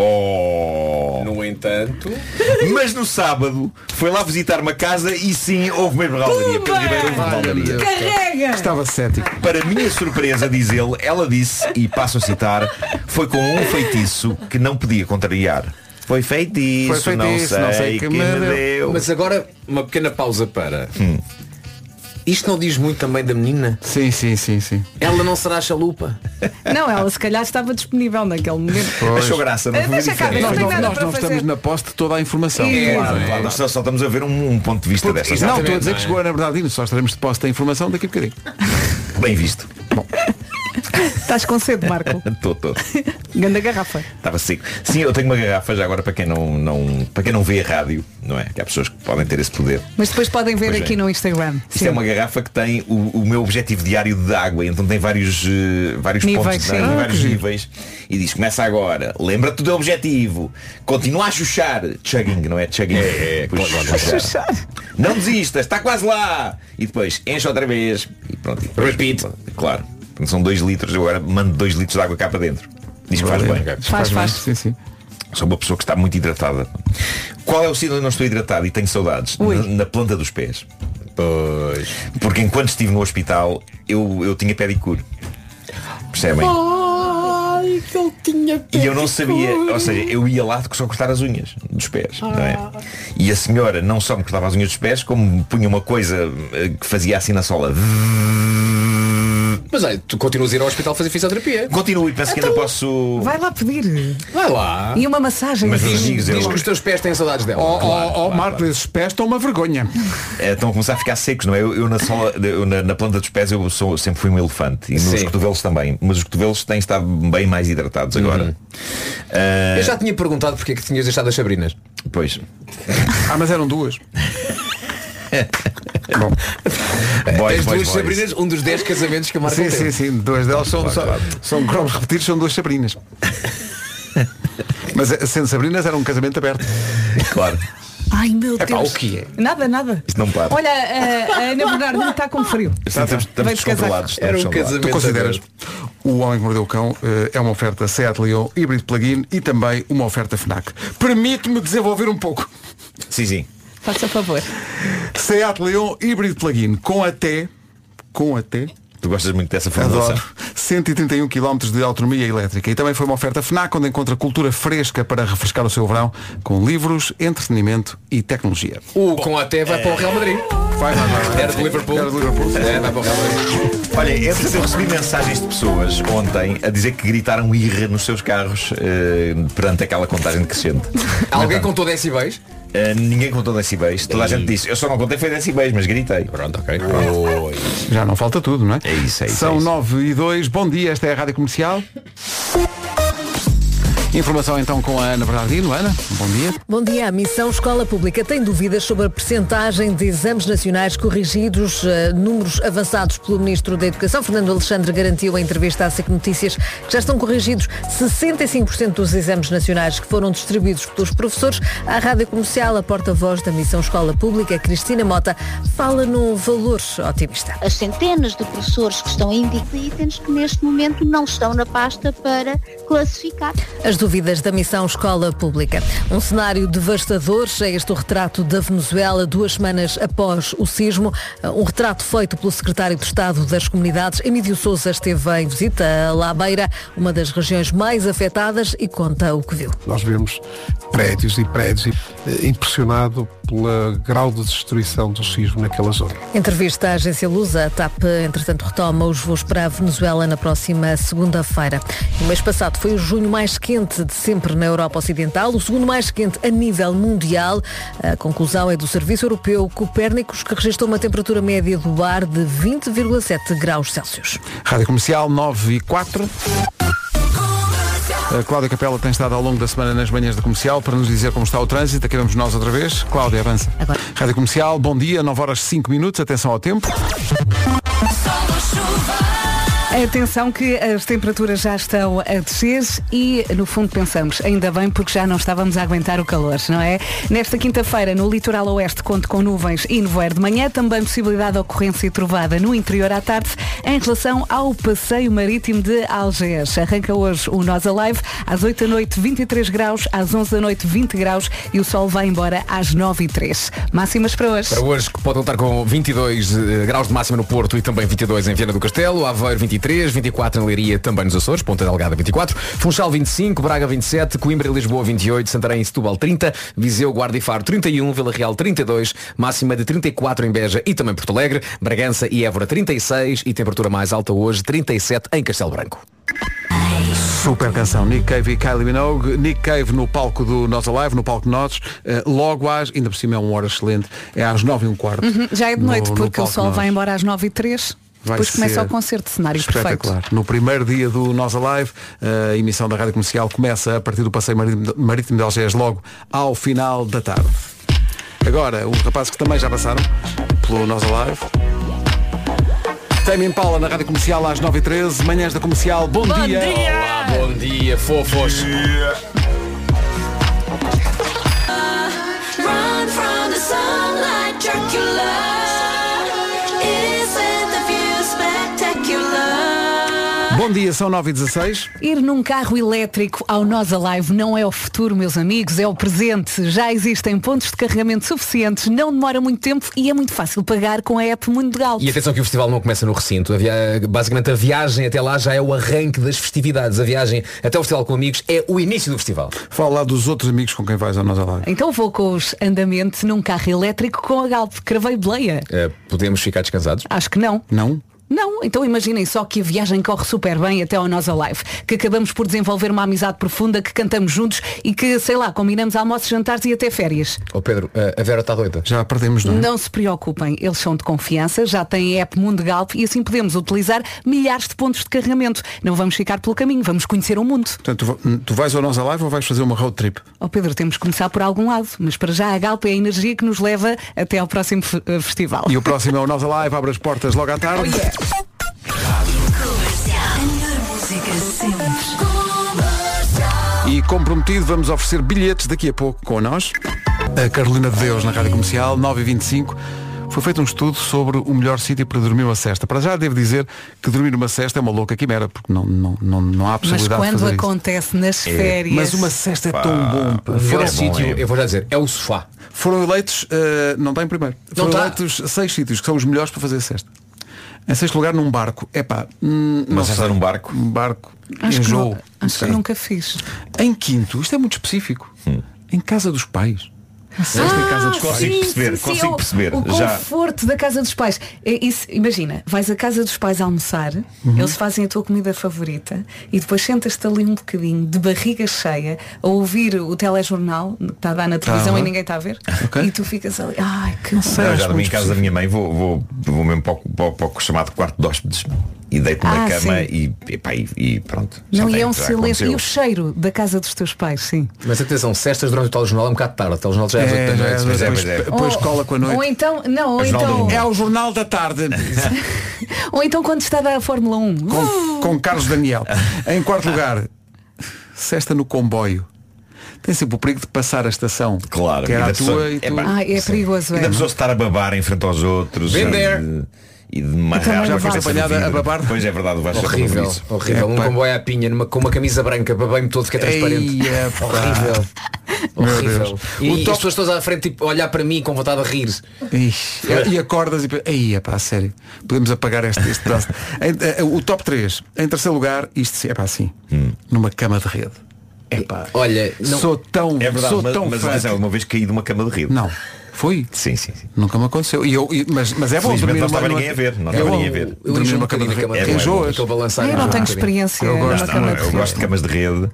Oh! No entanto... Mas no sábado foi lá visitar uma casa e sim, houve mesmo rebaldaria. Pedro Ribeiro, houve rebaldaria. Carrega! Estava cético. Para minha surpresa, diz ele, ela disse, e passo a citar: foi com um feitiço que não podia contrariar. Foi feitiço, Foi feitiço não, sei não sei que, que me me deu. deu. Mas agora, uma pequena pausa para... Hum. Isto não diz muito também da menina? Sim, sim, sim, sim. Ela não será chalupa? Não, ela se calhar estava disponível naquele momento. Pois. Achou graça, não foi Deixa cá, diferente. não Nós tem não, nada nós para não fazer. estamos na posse de toda a informação. É, Claro, é. claro. Nós só, só estamos a ver um, um ponto de vista Porque, dessa. não, estou a dizer não que é? chegou na verdade, só estaremos de posse da informação daqui a bocadinho. Bem visto. Estás com sede, Marco? Estou, estou. Ganda garrafa. Estava seco. Sim, eu tenho uma garrafa já agora para quem não, não, para quem não vê a rádio, não é? Que há pessoas que podem ter esse poder. Mas depois podem ver Pois aqui é. no Instagram. Isto Sim. é uma garrafa que tem o, o meu objetivo diário de água, então tem vários, uh, vários Níveis, pontos, sim. tem Ah, vários que níveis. E diz: começa agora, lembra-te do teu objetivo, continua a chuchar, chugging, não é? Chugging. É, é, claro, claro. Chuchar. Não desistas, está quase lá. E depois enche outra vez e pronto. E depois, Repeat. Claro. São dois litros, eu agora mando dois litros de água cá para dentro. Diz que faz bem. Faz, faz. Sim, sim. Sou uma pessoa que está muito hidratada. Qual é o sítio onde não estou hidratado e tenho saudades? Ui. Na, na planta dos pés. Pois. Porque enquanto estive no hospital, eu, eu tinha pedicure. Percebem? Ai, que ele tinha E eu não sabia, ou seja, eu ia lá só cortar as unhas dos pés, não é? E a senhora não só me cortava as unhas dos pés, como me punha uma coisa eh, que fazia assim na sola. Mas olha, tu continuas a ir ao hospital fazer fisioterapia. Continuo e penso que ainda posso. Vai lá pedir. Vai lá. E uma massagem. Mas assim. os amigos, eu- Diz que os teus pés têm saudades dela. Ó, Claro, ó, ó, claro, Marco, claro. esses pés estão uma vergonha. Eh, Estão a começar a ficar secos, não é? Eu, eu na sola, eu na, na planta dos pés eu sou, sempre fui um elefante. E nos Sim. cotovelos também. Mas os cotovelos têm estado bem mais hidratados agora. Eh, Eu já tinha perguntado porque é que tinhas deixado as Sabrinas. Pois. Ah, mas eram duas. Bom, Boys, Tens boys, duas boys. Sabrinas, um dos dez casamentos que a Marco sim, teve. sim, sim. Duas delas são, Claro, só- claro. são cromos repetidos, são duas Sabrinas. Mas eh, sendo Sabrinas era um casamento aberto. Claro. Ai meu É pá, Deus. o que é? Nada, nada. Isto não para. Olha, a, a Ana Bernardino está com frio. Estamos, estamos Veio de casaco. descontrolados. estamos Era um descontrolados. casamento. Tu consideras o Homem que Mordeu o Cão eh, é uma oferta Seat Leon híbrido plug-in e também uma oferta FNAC. Permite-me desenvolver um pouco. Sim, sim. Faça favor. Seat Leon híbrido plug-in com até com até Tu gostas muito dessa formulação. adoro cento e trinta e um quilómetros de autonomia elétrica. E também foi uma oferta FNAC, onde encontra cultura fresca para refrescar o seu verão, com livros, entretenimento e tecnologia. O com até vai é... para o Real Madrid. Vai, vai, vai, vai. Era de Liverpool. Era de Liverpool. É, vai para o Real Madrid. Olha, eu recebi mensagens de pessoas ontem a dizer que gritaram irra nos seus carros eh, perante aquela contagem decrescente. Alguém contou decibéis? Uh, ninguém contou decibéis. Toda a gente disse, eu só não contei foi decibéis, mas gritei. Pronto, ok. Oh, já não falta tudo, não é? É isso, é isso. São é isso. nove e dois. Bom dia, esta é a Rádio Comercial. Informação então com a Ana Bernardino. Ana, bom dia. Bom dia. A Missão Escola Pública tem dúvidas sobre a percentagem de exames nacionais corrigidos, uh, números avançados pelo Ministro da Educação. Fernando Alexandre garantiu em entrevista à S E C Notícias que já estão corrigidos sessenta e cinco por cento dos exames nacionais que foram distribuídos pelos professores. À Rádio Comercial, a porta-voz da Missão Escola Pública, Cristina Mota, fala num valor otimista. As centenas de professores que estão em itens que neste momento não estão na pasta para classificar. As dúvidas da Missão Escola Pública. Um cenário devastador, é este o retrato da Venezuela duas semanas após o sismo. Um retrato feito pelo secretário de Estado das Comunidades. Emílio Sousa esteve em visita a La Beira, uma das regiões mais afetadas, e conta o que viu. Nós vemos prédios e prédios e, impressionado pelo grau de destruição do sismo naquela zona. Entrevista à agência Lusa, a TAP, entretanto, retoma os voos para a Venezuela na próxima segunda-feira. O mês passado foi o junho mais quente de sempre na Europa Ocidental, o segundo mais quente a nível mundial. A conclusão é do Serviço Europeu Copérnicos, que registrou uma temperatura média do ar de vinte vírgula sete graus Celsius. Rádio Comercial nove e quatro. A Cláudia Capela tem estado ao longo da semana nas manhãs da Comercial para nos dizer como está o trânsito. Aqui vamos nós outra vez. Cláudia, avança. Agora. Rádio Comercial, bom dia, nove horas e cinco minutos. Atenção ao tempo. Atenção que as temperaturas já estão a descer e, no fundo, pensamos, ainda bem porque já não estávamos a aguentar o calor, não é? Nesta quinta-feira, no litoral oeste, conto com nuvens e nevoeiro de manhã, também possibilidade de ocorrência trovada no interior à tarde, em relação ao passeio marítimo de Algés. Arranca hoje o Nós Alive, às oito da noite, vinte e três graus, às onze da noite, vinte graus, e o sol vai embora às nove e três. Máximas para hoje. Para hoje, que pode contar com vinte e dois graus de máxima no Porto e também vinte e dois em Viana do Castelo, Aveiro vinte e três, vinte e quatro em Leiria, também nos Açores, Ponta Delgada vinte e quatro, Funchal vinte e cinco, Braga vinte e sete, Coimbra e Lisboa vinte e oito, Santarém e Setúbal trinta, Viseu, Guarda e Faro trinta e um, Vila Real trinta e dois, máxima de trinta e quatro em Beja e também Porto Alegre, Bragança e Évora trinta e seis e temperatura mais alta hoje trinta e sete em Castelo Branco. Super canção, Nick Cave e Kylie Minogue. Nick Cave no palco do Nós Alive, no palco de Nós, uh, logo às, ainda por cima é uma hora excelente, é às nove e um quarto. Uhum, já é de noite, no, porque no o sol vai embora às nove e três. Vai Depois começa o concerto, cenário espetacular. Perfeito. No primeiro dia do Nós Alive, a emissão da Rádio Comercial começa a partir do passeio marítimo de Algés logo ao final da tarde. Agora, os rapazes que também já passaram pelo Nós Alive. Tame Impala na Rádio Comercial às nove e treze, manhãs da Comercial, bom, bom dia! dia! Olá, bom dia, fofos! Bom dia, são nove e dezasseis. Ir num carro elétrico ao Nós Alive não é o futuro, meus amigos, é o presente. Já existem pontos de carregamento suficientes, não demora muito tempo e é muito fácil pagar com a app Mundo Galp. E atenção que o festival não começa no recinto. A via... Basicamente a viagem até lá já é o arranque das festividades. A viagem até o festival com amigos é o início do festival. Fala lá dos outros amigos com quem vais ao Nós Alive. Então vou com os andamentos num carro elétrico com a Galp. Cravei Bleia. Uh, podemos ficar descansados? Acho que não. Não? Não, então imaginem só que a viagem corre super bem até ao Nós Alive, que acabamos por desenvolver uma amizade profunda, que cantamos juntos e que, sei lá, combinamos almoços, jantares e até férias. Ô oh Pedro, a Vera está doida. Já perdemos, não é? Não se preocupem, eles são de confiança, já têm a app Mundo Galp e assim podemos utilizar milhares de pontos de carregamento. Não vamos ficar pelo caminho, vamos conhecer o mundo. Portanto, tu, tu vais ao Nós Alive ou vais fazer uma road trip? Ó oh Pedro, temos que começar por algum lado, mas para já a Galp é a energia que nos leva até ao próximo festival. E o próximo é o Nós Alive, abre as portas logo à tarde. Oh, yeah. E como prometido, vamos oferecer bilhetes daqui a pouco com nós. A Carolina de Deus na Rádio Comercial, nove e vinte e cinco. Foi feito um estudo sobre o melhor sítio para dormir uma cesta. Para já devo dizer que dormir uma cesta é uma louca quimera, porque não, não, não, não há possibilidade de fazer isso. Mas quando acontece nas é. férias... Mas uma cesta é Pá. tão bom. O melhor sítio, é. eu vou já dizer, é o sofá. Foram eleitos, uh, não está em primeiro, não foram tá. eleitos seis sítios que são os melhores para fazer cesta. Em sexto lugar, num barco. Epá, hum, Mas está num barco? Um barco. Acho que, enjoo. não, acho que nunca fiz. Em quinto, isto é muito específico. Hum. Em casa dos pais. Sexta Ah, em casa dos consigo pais. perceber, sim, consigo o, perceber. O Já. conforto da casa dos pais. É isso, imagina, vais à casa dos pais almoçar, Uhum. eles fazem a tua comida favorita e depois sentas-te ali um bocadinho de barriga cheia a ouvir o telejornal que está a dar na televisão Tá. e ninguém está a ver. Ok. E tu ficas ali, ai, que Não, eu já dormi em casa da minha mãe, vou, vou, vou mesmo para o, para o- para o chamado quarto de hóspedes e deito na Ah, cama sim. e, e, pá, e, e pronto. Não, Já e é um já silêncio. aconteceu. E o cheiro da casa dos teus pais, sim. Mas atenção, cestas durante o telejornal é um bocado tarde. O telejornal já é às É, oito da já é noite. às oito, depois- depois cola com a noite. Ou então, não, ou É o jornal então, do- É o jornal da tarde. ou então quando está a dar a Fórmula um. com, com Carlos Daniel. Em quarto lugar, cesta no comboio. Tem sempre o perigo de passar a estação. Claro. Que era e a da tua pessoa- e tu... epá, Ah, é perigoso, E é. da pessoa estar a babar em frente aos outros. Been e there. de- E de uma Eu também rasga já a fui cabeça do apanhada vidro. a babar. Pois é verdade, vais ser Horrível, isso. horrível. Um Epá. comboio à pinha numa, com uma camisa branca, babei-me todo, fiquei transparente. Ei, epá. Horrível. Meu Horrível. Deus. E, O e top- as pessoas todas à frente tipo, a olhar para mim com vontade de rir. Ixi, e acordas e pe- Ei, é pá, sério. Podemos apagar este, este pedaço. Em- eh, O top três. Em terceiro lugar, isto é pá assim. Numa cama de rede. É pá. Olha, não- sou tão, É verdade, sou mas, tão mas fã atenção, que- uma vez caí de uma cama de rede. Não. Foi? Sim, sim, sim. Nunca me aconteceu. E eu, e- mas, mas é bom Felizmente dormir não numa- estava numa- ninguém a ver, não é estava bom ninguém a ver. dormir enjoo numa um cama de bocadinho rede. a cama de Enjoas. rede, aquele balançar. Eu não Ah, tenho um bocadinho. experiência Eu numa gosto, cama Não, de eu rede. gosto de camas de rede.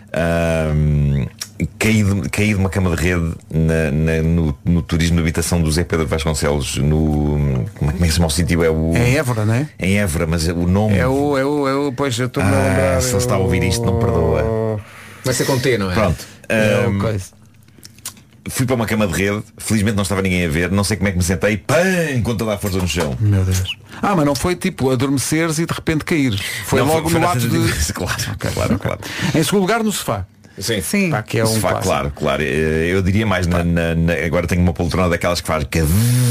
Ahm, caí, de, caí de uma cama de rede na- na- no, no turismo de habitação do Zé Pedro Vasconcelos no. Como é que se chama o sítio? É o. É em Évora, não é? Em Évora, mas o nome. É o, é o, é o, pois eu estou-me a Ah, lembrar. se ele está a ouvir isto, não perdoa. Vai ser com T, não é? Pronto. É ahm, o coisa. fui para uma cama de rede, felizmente não estava ninguém a ver, não sei como é que me sentei, pam, com toda a força no chão. Meu Deus. Ah, mas não foi tipo adormeceres e de repente cair. Foi Não, logo foi no nessas ato de. atividades, Claro, claro, claro. Em segundo lugar, no sofá. Sim. Sim. Pá, que é um Sofá, clássico. claro, claro. Eh, Eu diria mais na, na- na- agora tenho uma poltrona daquelas que faz que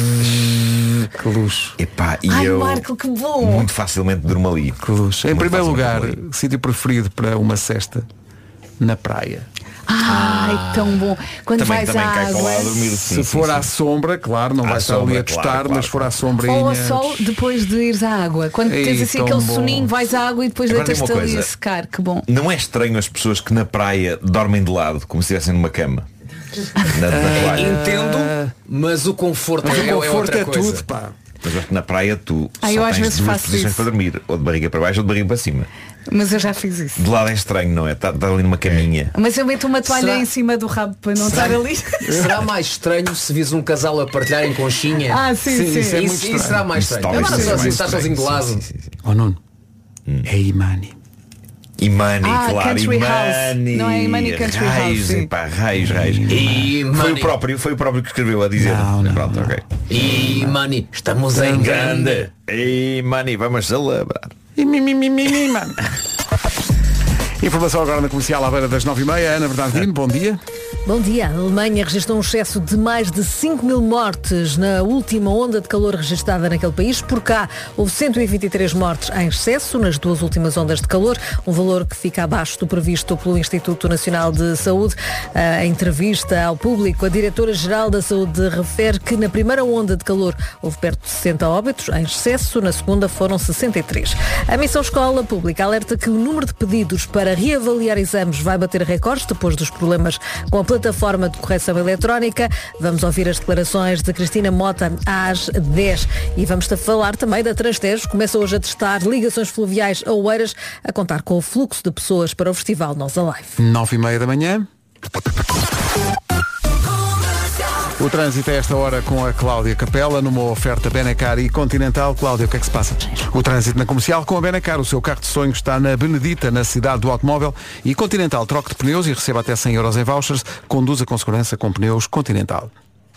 Que luxo. Epá, e Ai, eu Marco, que bom. muito facilmente durmo ali. Que luxo. Em Muito primeiro facilmente lugar, durmo ali. sítio preferido para uma cesta na praia. Ai, tão bom. Quando Também, vais também à cai para lá a água. dormir. Se sim, for sim, à sim. sombra, claro, não À vai estar ali sombra, a tostar, claro, claro, mas se for à claro. sombrinha. Ou ao sol depois de ires à água. Quando Ei, tens assim tão aquele bom. soninho, vais à água e depois Agora deitas-te diga uma ali a coisa. secar. Que bom. Não é estranho as pessoas que na praia dormem de lado, como se estivessem numa cama. Na, na praia. Entendo, mas o conforto, Mas é, o é conforto outra é coisa. tudo, pá. Mas eu acho que na praia tu Ah, só eu às tens vezes duas faço posições isso. para dormir, ou de barriga para baixo ou de barriga para cima. Mas eu já fiz isso. De lado é estranho, não é? Está tá ali numa caminha. Mas eu meto uma toalha Será- em cima do rabo para não estar ali. Será mais estranho se vis um casal a partilhar em conchinha? Ah, sim, sim. Sim, isso Isso, é muito isso estranho. será mais Isso estranho. talvez Agora seja sozinho, mais estás sozinho de estranho, lado. sim, sim, sim, sim. Oh Nuno. É Imani. Imani, Ah, claro, Country House. Imani. Não é Imani Country House, Raios, sim. epá, raios, raios. Imani. Foi o próprio, foi o próprio que escreveu a dizer. Não, não, Pronto, não. ok. E Mani, estamos em grande. Imani, vamos celebrar. E mi, mi, mi, mi, mi, mano. Informação agora na comercial à beira das nove e meia. Ana Bernardino, bom dia. Bom dia. A Alemanha registrou um excesso de mais de cinco mil mortes na última onda de calor registrada naquele país. Por cá, houve cento e vinte e três mortes em excesso nas duas últimas ondas de calor, um valor que fica abaixo do previsto pelo Instituto Nacional de Saúde. A entrevista ao público, a Diretora-Geral da Saúde refere que na primeira onda de calor houve perto de sessenta óbitos em excesso, na segunda foram sessenta e três. A Missão Escola Pública alerta que o número de pedidos para reavaliar exames vai bater recordes depois dos problemas com a plataforma de correção eletrónica. Vamos ouvir as declarações de Cristina Mota às dez e vamos falar também da Transtejo. Começa hoje a testar ligações fluviais a Oeiras, a contar com o fluxo de pessoas para o Festival Nós Alive. Nove e meia da manhã. O trânsito a esta hora com a Cláudia Capela, numa oferta Benacar e Continental. Cláudia, o que é que se passa? O trânsito na comercial com a Benacar. O seu carro de sonhos está na Benedita, na cidade do automóvel. E Continental, troque de pneus e receba até cem euros em vouchers. Conduza com segurança com pneus Continental.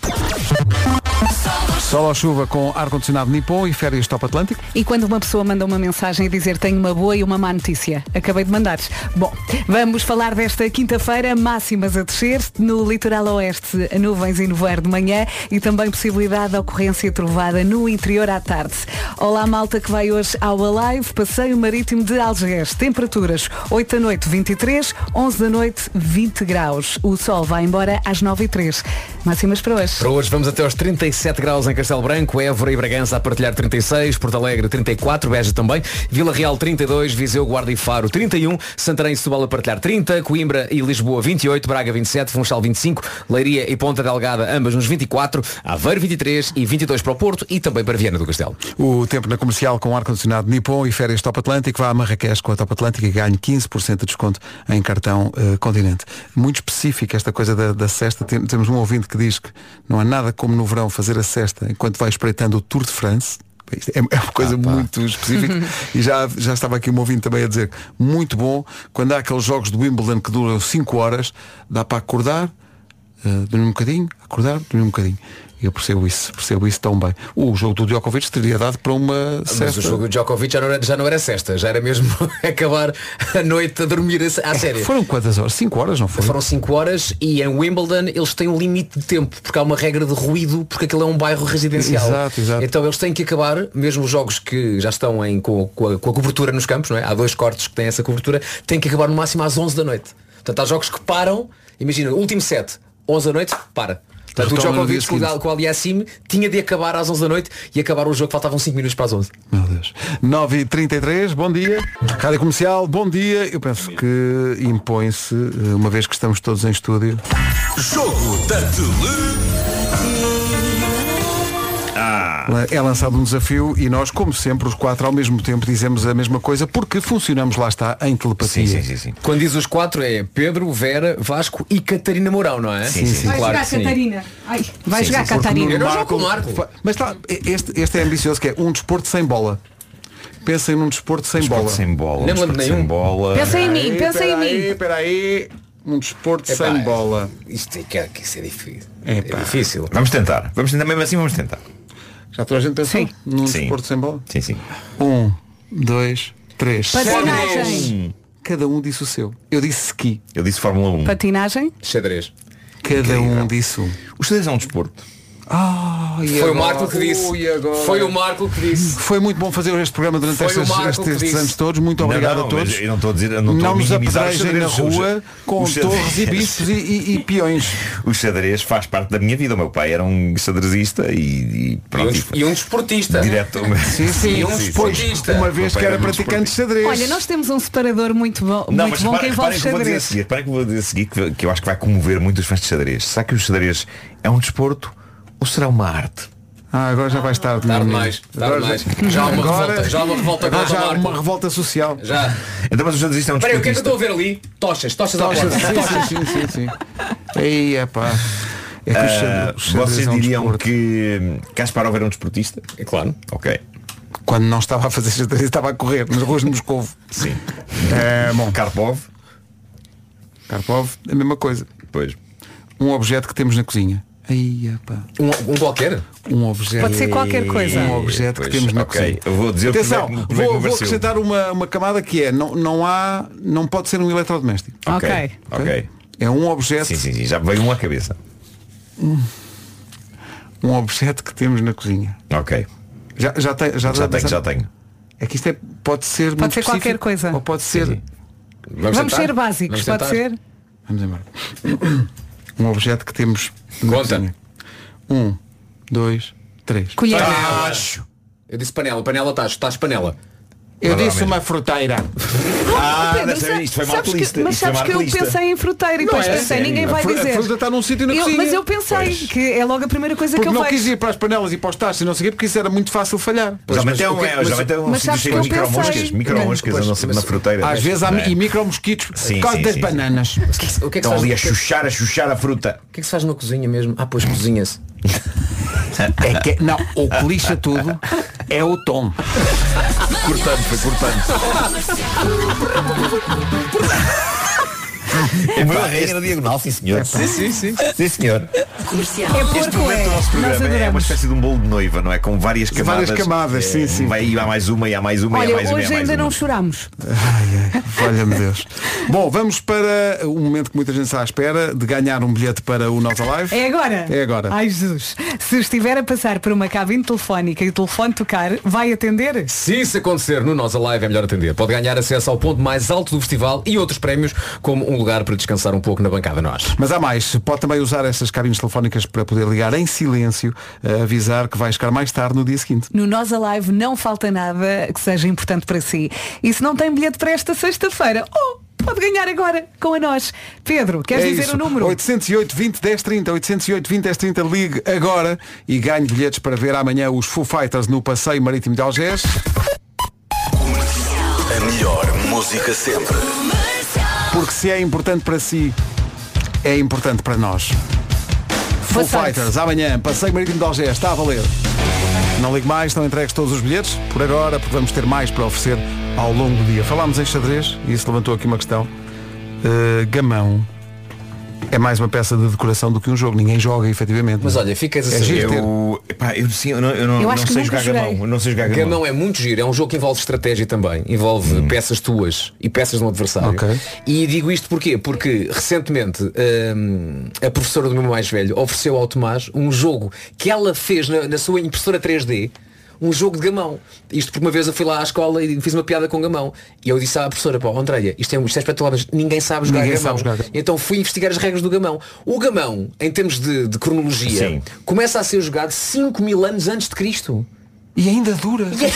Sol ou chuva com ar-condicionado Nippon e férias Top Atlântico. E quando uma pessoa manda uma mensagem a dizer tenho uma boa e uma má notícia, acabei de mandar. Bom, vamos falar desta quinta-feira, máximas a descer, no litoral oeste, nuvens e nevoeiro de manhã e também possibilidade de ocorrência trovada no interior à tarde. Olá malta que vai hoje ao Alive, passeio marítimo de Algés. Temperaturas oito da noite vinte e três, onze da noite vinte graus. O sol vai embora às nove e três. Máximas para hoje. Para hoje vamos até aos trinta e sete graus em Castelo Branco, Évora e Bragança a partilhar trinta e seis, Porto Alegre trinta e quatro, Beja também, Vila Real trinta e dois, Viseu, Guarda e Faro trinta e um, Santarém e Setúbal a partilhar trinta, Coimbra e Lisboa vinte e oito, Braga vinte e sete, Funchal vinte e cinco, Leiria e Ponta Delgada ambas nos vinte e quatro, Aveiro vinte e três e vinte e dois para o Porto e também para Viana do Castelo. O tempo na comercial com ar-condicionado Nippon e férias Top Atlântico. Vá a Marrakech com a Top Atlântico e ganhe quinze por cento de desconto em cartão uh, Continente. Muito específica esta coisa da, da cesta. Tem, temos um ouvinte que diz que não há nada como no verão fazer a cesta enquanto vai espreitando o Tour de France. É, é uma coisa ah, muito específica. E já, já estava aqui um ouvinte também a dizer muito bom, quando há aqueles jogos de Wimbledon que duram cinco horas, dá para acordar, uh, dormir um bocadinho, acordar, dormir um bocadinho. Eu percebo isso, percebo isso tão bem. O jogo do Djokovic teria dado para uma cesta. Mas o jogo do Djokovic já não era, já não era cesta, já era mesmo acabar a noite a dormir à é, série. Foram quantas horas? cinco horas, não foi? Foram cinco horas e em Wimbledon eles têm um limite de tempo, porque há uma regra de ruído, porque aquilo é um bairro residencial. Exato, exato. Então eles têm que acabar, mesmo os jogos que já estão em, com, com, a, com a cobertura nos campos, não é? Há dois cortes que têm essa cobertura, têm que acabar no máximo às onze da noite. Portanto, há jogos que param, imagina, o último set, onze da noite, para. Portanto, o Djokovic com o Aliassime tinha de acabar às onze da noite e acabar o jogo, faltavam cinco minutos para as onze. Meu Deus. nove e trinta e três, bom dia. Rádio Comercial, bom dia. Eu penso que impõe-se, uma vez que estamos todos em estúdio. Jogo da Tele. É lançado um desafio e nós, como sempre, os quatro ao mesmo tempo dizemos a mesma coisa porque funcionamos, lá está, em telepatia. Sim, sim, sim, sim. Quando diz os quatro é Pedro, Vera, Vasco e Catarina Mourão, não é? Sim, sim, sim. Vai claro jogar Catarina. Ai, vai sim, jogar sim, Catarina. Eu não jogo com o Marco. Mas está, este, este é ambicioso, que é um desporto sem bola. Pensem num desporto sem desporto bola. Sem bola. Nem um nenhum. Sem bola. Pensa em mim, pensa em mim. Espera aí, um desporto Epá, sem bola. Isto é que, é, que isso é difícil. Epá. É difícil. Vamos tentar. Vamos tentar, mesmo assim vamos tentar. Já toda a gente pensou sim. num sim. desporto sem bola? Sim, sim. Um, dois, três. Patinagem. Cada um disse o seu. Eu disse ski. Eu disse Fórmula um. Patinagem. Xadrez. Cada Incrível. um disse um. O xadrez é um desporto. Ah, Foi agora? o Marco que disse. Ui, Foi o Marco que disse. Foi muito bom fazer este programa durante Foi estes, o Marco estes, que estes disse. anos todos. Muito obrigado não, não, a todos. mas Eu não estou a dizer, eu não, estou Não a nos minimizar o apedrejem na xadrez. rua com o xadrez. torres e bispos e, e, e peões. O xadrez faz parte da minha vida. O meu pai era um xadrezista e, e pronto. E um, e um desportista. Direto. Sim, sim. E um desportista. Uma vez que era praticante de xadrez. Olha, nós temos um separador muito bom, Não, muito mas bom repara, que envolve reparem que eu vou dizer a xadrez. seguir, reparem que eu vou dizer a seguir que, que eu acho que vai comover muito os fãs de xadrez. Será que o xadrez é um desporto ou será uma arte? Ah, agora já vais tarde. Tarde mais, tarde mais. Já há uma Agora- revolta, já há uma revolta Agora contra já o há Marco. uma revolta social. Já. Então, mas o xadrez é um Espera aí, o que é que eu desportista. estou a ver ali? Tochas, tochas à Tochas, porta. sim, sim, sim, sim, sim. Aí, epá. É que o Ah, xadrez- o xadrez vocês é um diriam desporto. que Kasparov era um desportista? É claro. Ok. Quando não estava a fazer xadrez, estava a correr nas ruas de Moscovo. Sim. É, bom, Karpov? Karpov, a mesma coisa. Pois. Um objeto que temos na cozinha. Aí, epá. Um, um qualquer? Um objeto. Pode ser qualquer coisa. Um objeto Pois, que temos na ok. cozinha. Eu vou dizer Atenção, o que é que me- vou, me vou pareceu. acrescentar uma, uma camada que é, não, não há, não pode ser um eletrodoméstico. Ok. Ok. Ok. É um objeto, Sim, sim, sim. Já veio um à cabeça. um objeto que temos na cozinha. Ok. Já, já, tem, já, Já dá- tenho, já tenho. É que isto é, pode ser Pode muito ser qualquer específico, coisa. Ou pode ser. sim. Vamos, Vamos tentar? ser básicos, Vamos pode tentar? ser? Vamos embora. Um objeto que temos na Conta. cozinha. Um, dois, três. Colher. Tacho. Eu disse panela, panela, tacho, tacho, panela. Eu Vai lá disse mesmo. uma fruteira. Ah, Pedro, dessa- sa- isto foi sabes martelista. que, mas Isto foi sabes que eu martelista. pensei em fruteira e depois é? pensei, Sério? ninguém A vai fru- a dizer. fruta está num sítio na Eu- cozinha. mas eu pensei Pois. que é logo a primeira coisa Porque que eu não vejo. quis ir para as panelas e para os tachos e não sei o quê, porque isso era muito fácil falhar. Geralmente é um, o que- é, mas- geralmente é um mas sítio sabes cheio que de eu pensei- micromoscas. Micromoscas Pois, andam sempre mas- na fruteira. Às vezes há Não é? e micromosquitos Sim, por causa sim, das sim. bananas. O que é que se Estão faz, ali a o que é- chuchar, a chuchar a fruta. o que é que se faz numa cozinha mesmo? Ah, pois cozinha-se. É que, não, o que lixa tudo é o tom. Cortando, foi cortando. É uma regra diagonal, sim senhor. Sim, sim, sim. Sim senhor. É Este porco, momento é. do nosso Nós programa é uma adoramos. espécie de um bolo de noiva, não é? Com várias camadas. Várias camadas, É, sim, sim. Vai, há mais uma, e há mais uma, e há Olha, mais uma, e há hoje mais ainda uma. não chorámos. Valha-me Deus. Bom, vamos para o momento que muita gente está à espera de ganhar um bilhete para o Nós Alive. É agora? É agora. Ai, Jesus. Se estiver a passar por uma cabine telefónica e o telefone tocar, vai atender? Se isso acontecer no Nós Alive é melhor atender. Pode ganhar acesso ao ponto mais alto do festival e outros prémios, como um lugar para descansar um pouco na bancada Nós. Mas há mais. Pode também usar essas cabines telefónicas para poder ligar em silêncio, a avisar que vai chegar mais tarde no dia seguinte. No Nós Alive não falta nada que seja importante para si. E se não tem bilhete para esta sexta-feira, oh, pode ganhar agora com a nós. Pedro, queres é dizer isso. o número? oitocentos e oito, vinte, dez, trinta, oitocentos e oito, vinte, dez, trinta, ligue agora e ganhe bilhetes para ver amanhã os Foo Fighters no Passeio Marítimo de Algés. A melhor música sempre. Porque se é importante para si, é importante para nós. Foo Fighters, amanhã, Passeio Marítimo de Algés, está a valer. Não ligue mais, estão entregues todos os bilhetes, por agora, porque vamos ter mais para oferecer ao longo do dia. Falámos em xadrez, e isso levantou aqui uma questão. Uh, gamão é mais uma peça de decoração do que um jogo. Ninguém joga, efetivamente. Mas olha, ficas a é saber. Eu, epá, eu, sim, eu não, eu não, eu não sei jogar joguei. gamão. Eu não sei jogar gamão. Gamão é muito giro. É um jogo que envolve estratégia também. Envolve hum. peças tuas e peças de um adversário. Okay. E digo isto porquê? Porque recentemente hum, a professora do meu mais velho ofereceu ao Tomás um jogo que ela fez na, na sua impressora três D. Um jogo de gamão. Isto porque uma vez eu fui lá à escola e fiz uma piada com gamão. E eu disse à professora, pô, Andréia, isto é, isto é espetacular, mas ninguém sabe jogar ninguém gamão. Sabe jogar. Então fui investigar as regras do gamão. O gamão, em termos de, de cronologia, Sim. começa a ser jogado cinco mil anos antes de Cristo. E ainda dura. Yeah.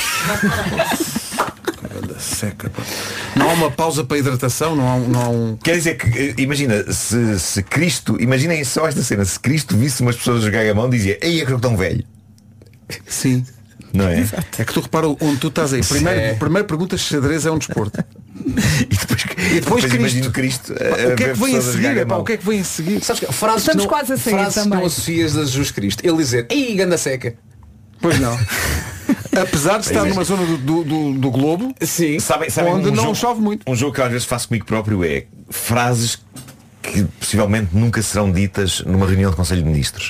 Seca, pá. Não há uma pausa para hidratação, não há, não há um... Quer dizer que, imagina, se, se Cristo, imaginem só esta cena, se Cristo visse umas pessoas jogar gamão, dizia, ei, é que eu tão velho. Sim. Não é? É que tu repara onde tu estás aí. Primeiro, é. primeiro perguntas se xadrez é um desporto. e depois, e depois, depois imagino Cristo. A, o que é que vem a seguir? Epá, a o que é que vem a seguir? Sabes que frases Estamos que não, quase a sair frases também. que não associas a Jesus Cristo. Ele dizer, ei, ganda seca. Pois não. Apesar de estar é. numa zona do, do, do, do globo, Sim. Sabem, sabem onde um não jogo, chove muito. Um jogo que às vezes faço comigo próprio é frases que possivelmente nunca serão ditas numa reunião de Conselho de Ministros.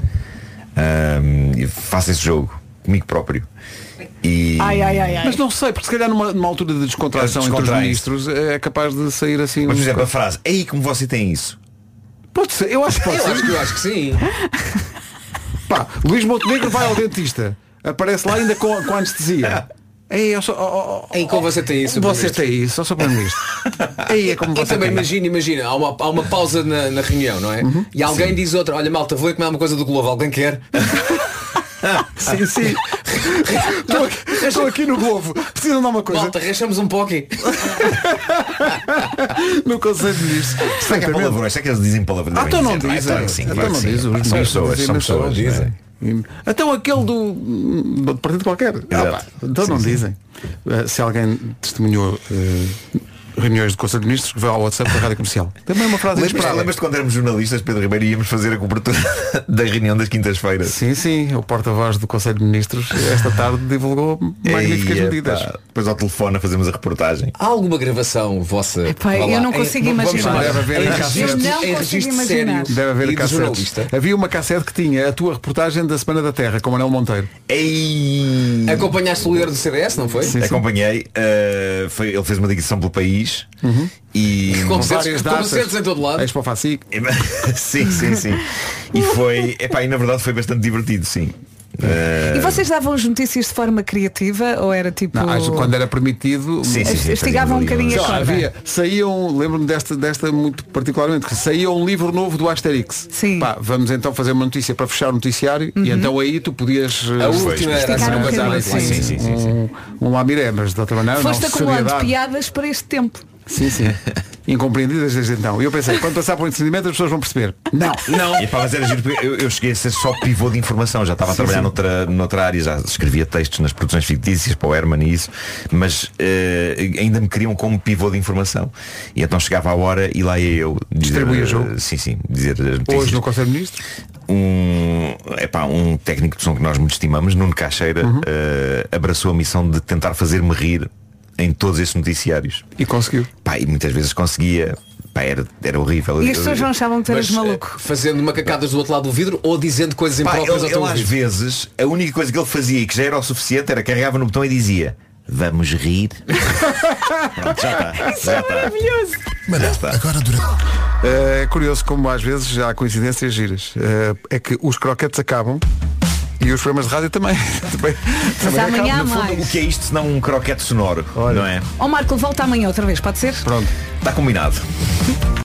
Um, faço esse jogo comigo próprio. E... Ai, ai, ai, ai. Mas não sei, porque se calhar numa, numa altura de descontração entre os ministros é capaz de sair assim. Mas, por um... exemplo, a frase, ei, como você tem isso? Pode ser, eu acho que pode eu ser. Acho que, eu acho que sim. Pá, Luís Montenegro vai ao dentista. Aparece lá ainda com, com anestesia. Ei, eu sou, oh, oh, Ei, como você tem isso? Você tem isso, eu sou primeiro-ministro. Ei, é como você e também tem. imagina, imagina, há uma, há uma pausa na, na reunião, não é? Uhum. E alguém sim. diz outra, olha malta, vou comer uma coisa do Globo, alguém quer? Sim, sim. Estou aqui, estou aqui no Globo. Precisam de uma coisa. Malta, rachamos um pouco aqui. No Conselho de Ministros. Será que é palavrões? Será que eles dizem palavrões? Ah, então não dizem. Então não dizem. São pessoas, são pessoas. Dizem. Então aquele do, do partido qualquer. Ah, pá, então sim, não sim. dizem. Uh, se alguém testemunhou uh, reuniões de Conselho de Ministros, que vai ao WhatsApp da Rádio Comercial. Também é uma frase inesperada. Lembras-te quando éramos jornalistas, Pedro Ribeiro, íamos fazer a cobertura da reunião das quintas-feiras? Sim, sim. O porta-voz do Conselho de Ministros esta tarde divulgou magníficas Ei, medidas. Pá, depois ao telefone fazemos a reportagem. Há alguma gravação vossa? Epá, eu não consigo em, imaginar. Deve haver em, em cassete. eu não consigo imaginar. Deve haver cassete. Havia uma cassete que tinha a tua reportagem da Semana da Terra com Manuel Monteiro. Ei. Acompanhaste o líder do C D S, não foi? Sim, Acompanhei. Uh, foi, ele fez uma digressão pelo país. Uhum. E com várias datas em todo lado. Expo Facic. Sim, sim, sim. E foi, epá, e na verdade foi bastante divertido, sim. Uh... E vocês davam as notícias de forma criativa ou era tipo... Não, quando era permitido, sim, sim, sim, estigavam um bocadinho a corda. Havia, saíam, lembro-me desta, desta muito particularmente, que saía um livro novo do Asterix. Sim. Pá, vamos então fazer uma notícia para fechar o noticiário. Uhum. E então aí tu podias a última era assim, um um, sim, sim, sim, sim, sim. um, um lamiré, mas de outra maneira foste não, acumulando seriedade. piadas para este tempo. Sim, sim. Incompreendidas desde então. E eu pensei, quando passar por um entendimento as pessoas vão perceber. Não, não. E, pá, mas era giro, eu, eu cheguei a ser só pivô de informação. Já estava a trabalhar noutra, noutra área, já escrevia textos nas produções fictícias para o Herman e isso, mas uh, ainda me queriam como pivô de informação. E então chegava a hora e lá ia eu distribuir o jogo. Sim, sim, dizer as notícias. Hoje no Conselho de Ministros? Um, epá, um técnico de som que nós muito estimamos, Nuno Caixeira, uhum. uh, abraçou a missão de tentar fazer-me rir em todos esses noticiários. E conseguiu. Pá, e muitas vezes conseguia. Pá, era, era horrível. E as pessoas não achavam que tu eras maluco? Fazendo macacadas do outro lado do vidro ou dizendo coisas Pá, impróprias ele, ao teu ele às vezes, a única coisa que ele fazia e que já era o suficiente era carregava no botão e dizia Vamos rir. Pronto, já está. Isso é maravilhoso. Mas já está. Agora durante... É curioso como às vezes já há coincidências giras. É que os croquetes acabam e os programas de rádio também. também, Mas também amanhã há No fundo, mais. o que é isto senão um croquete sonoro? Olha. Não é? Ó Marco, volta amanhã outra vez, pode ser? Pronto. Está combinado.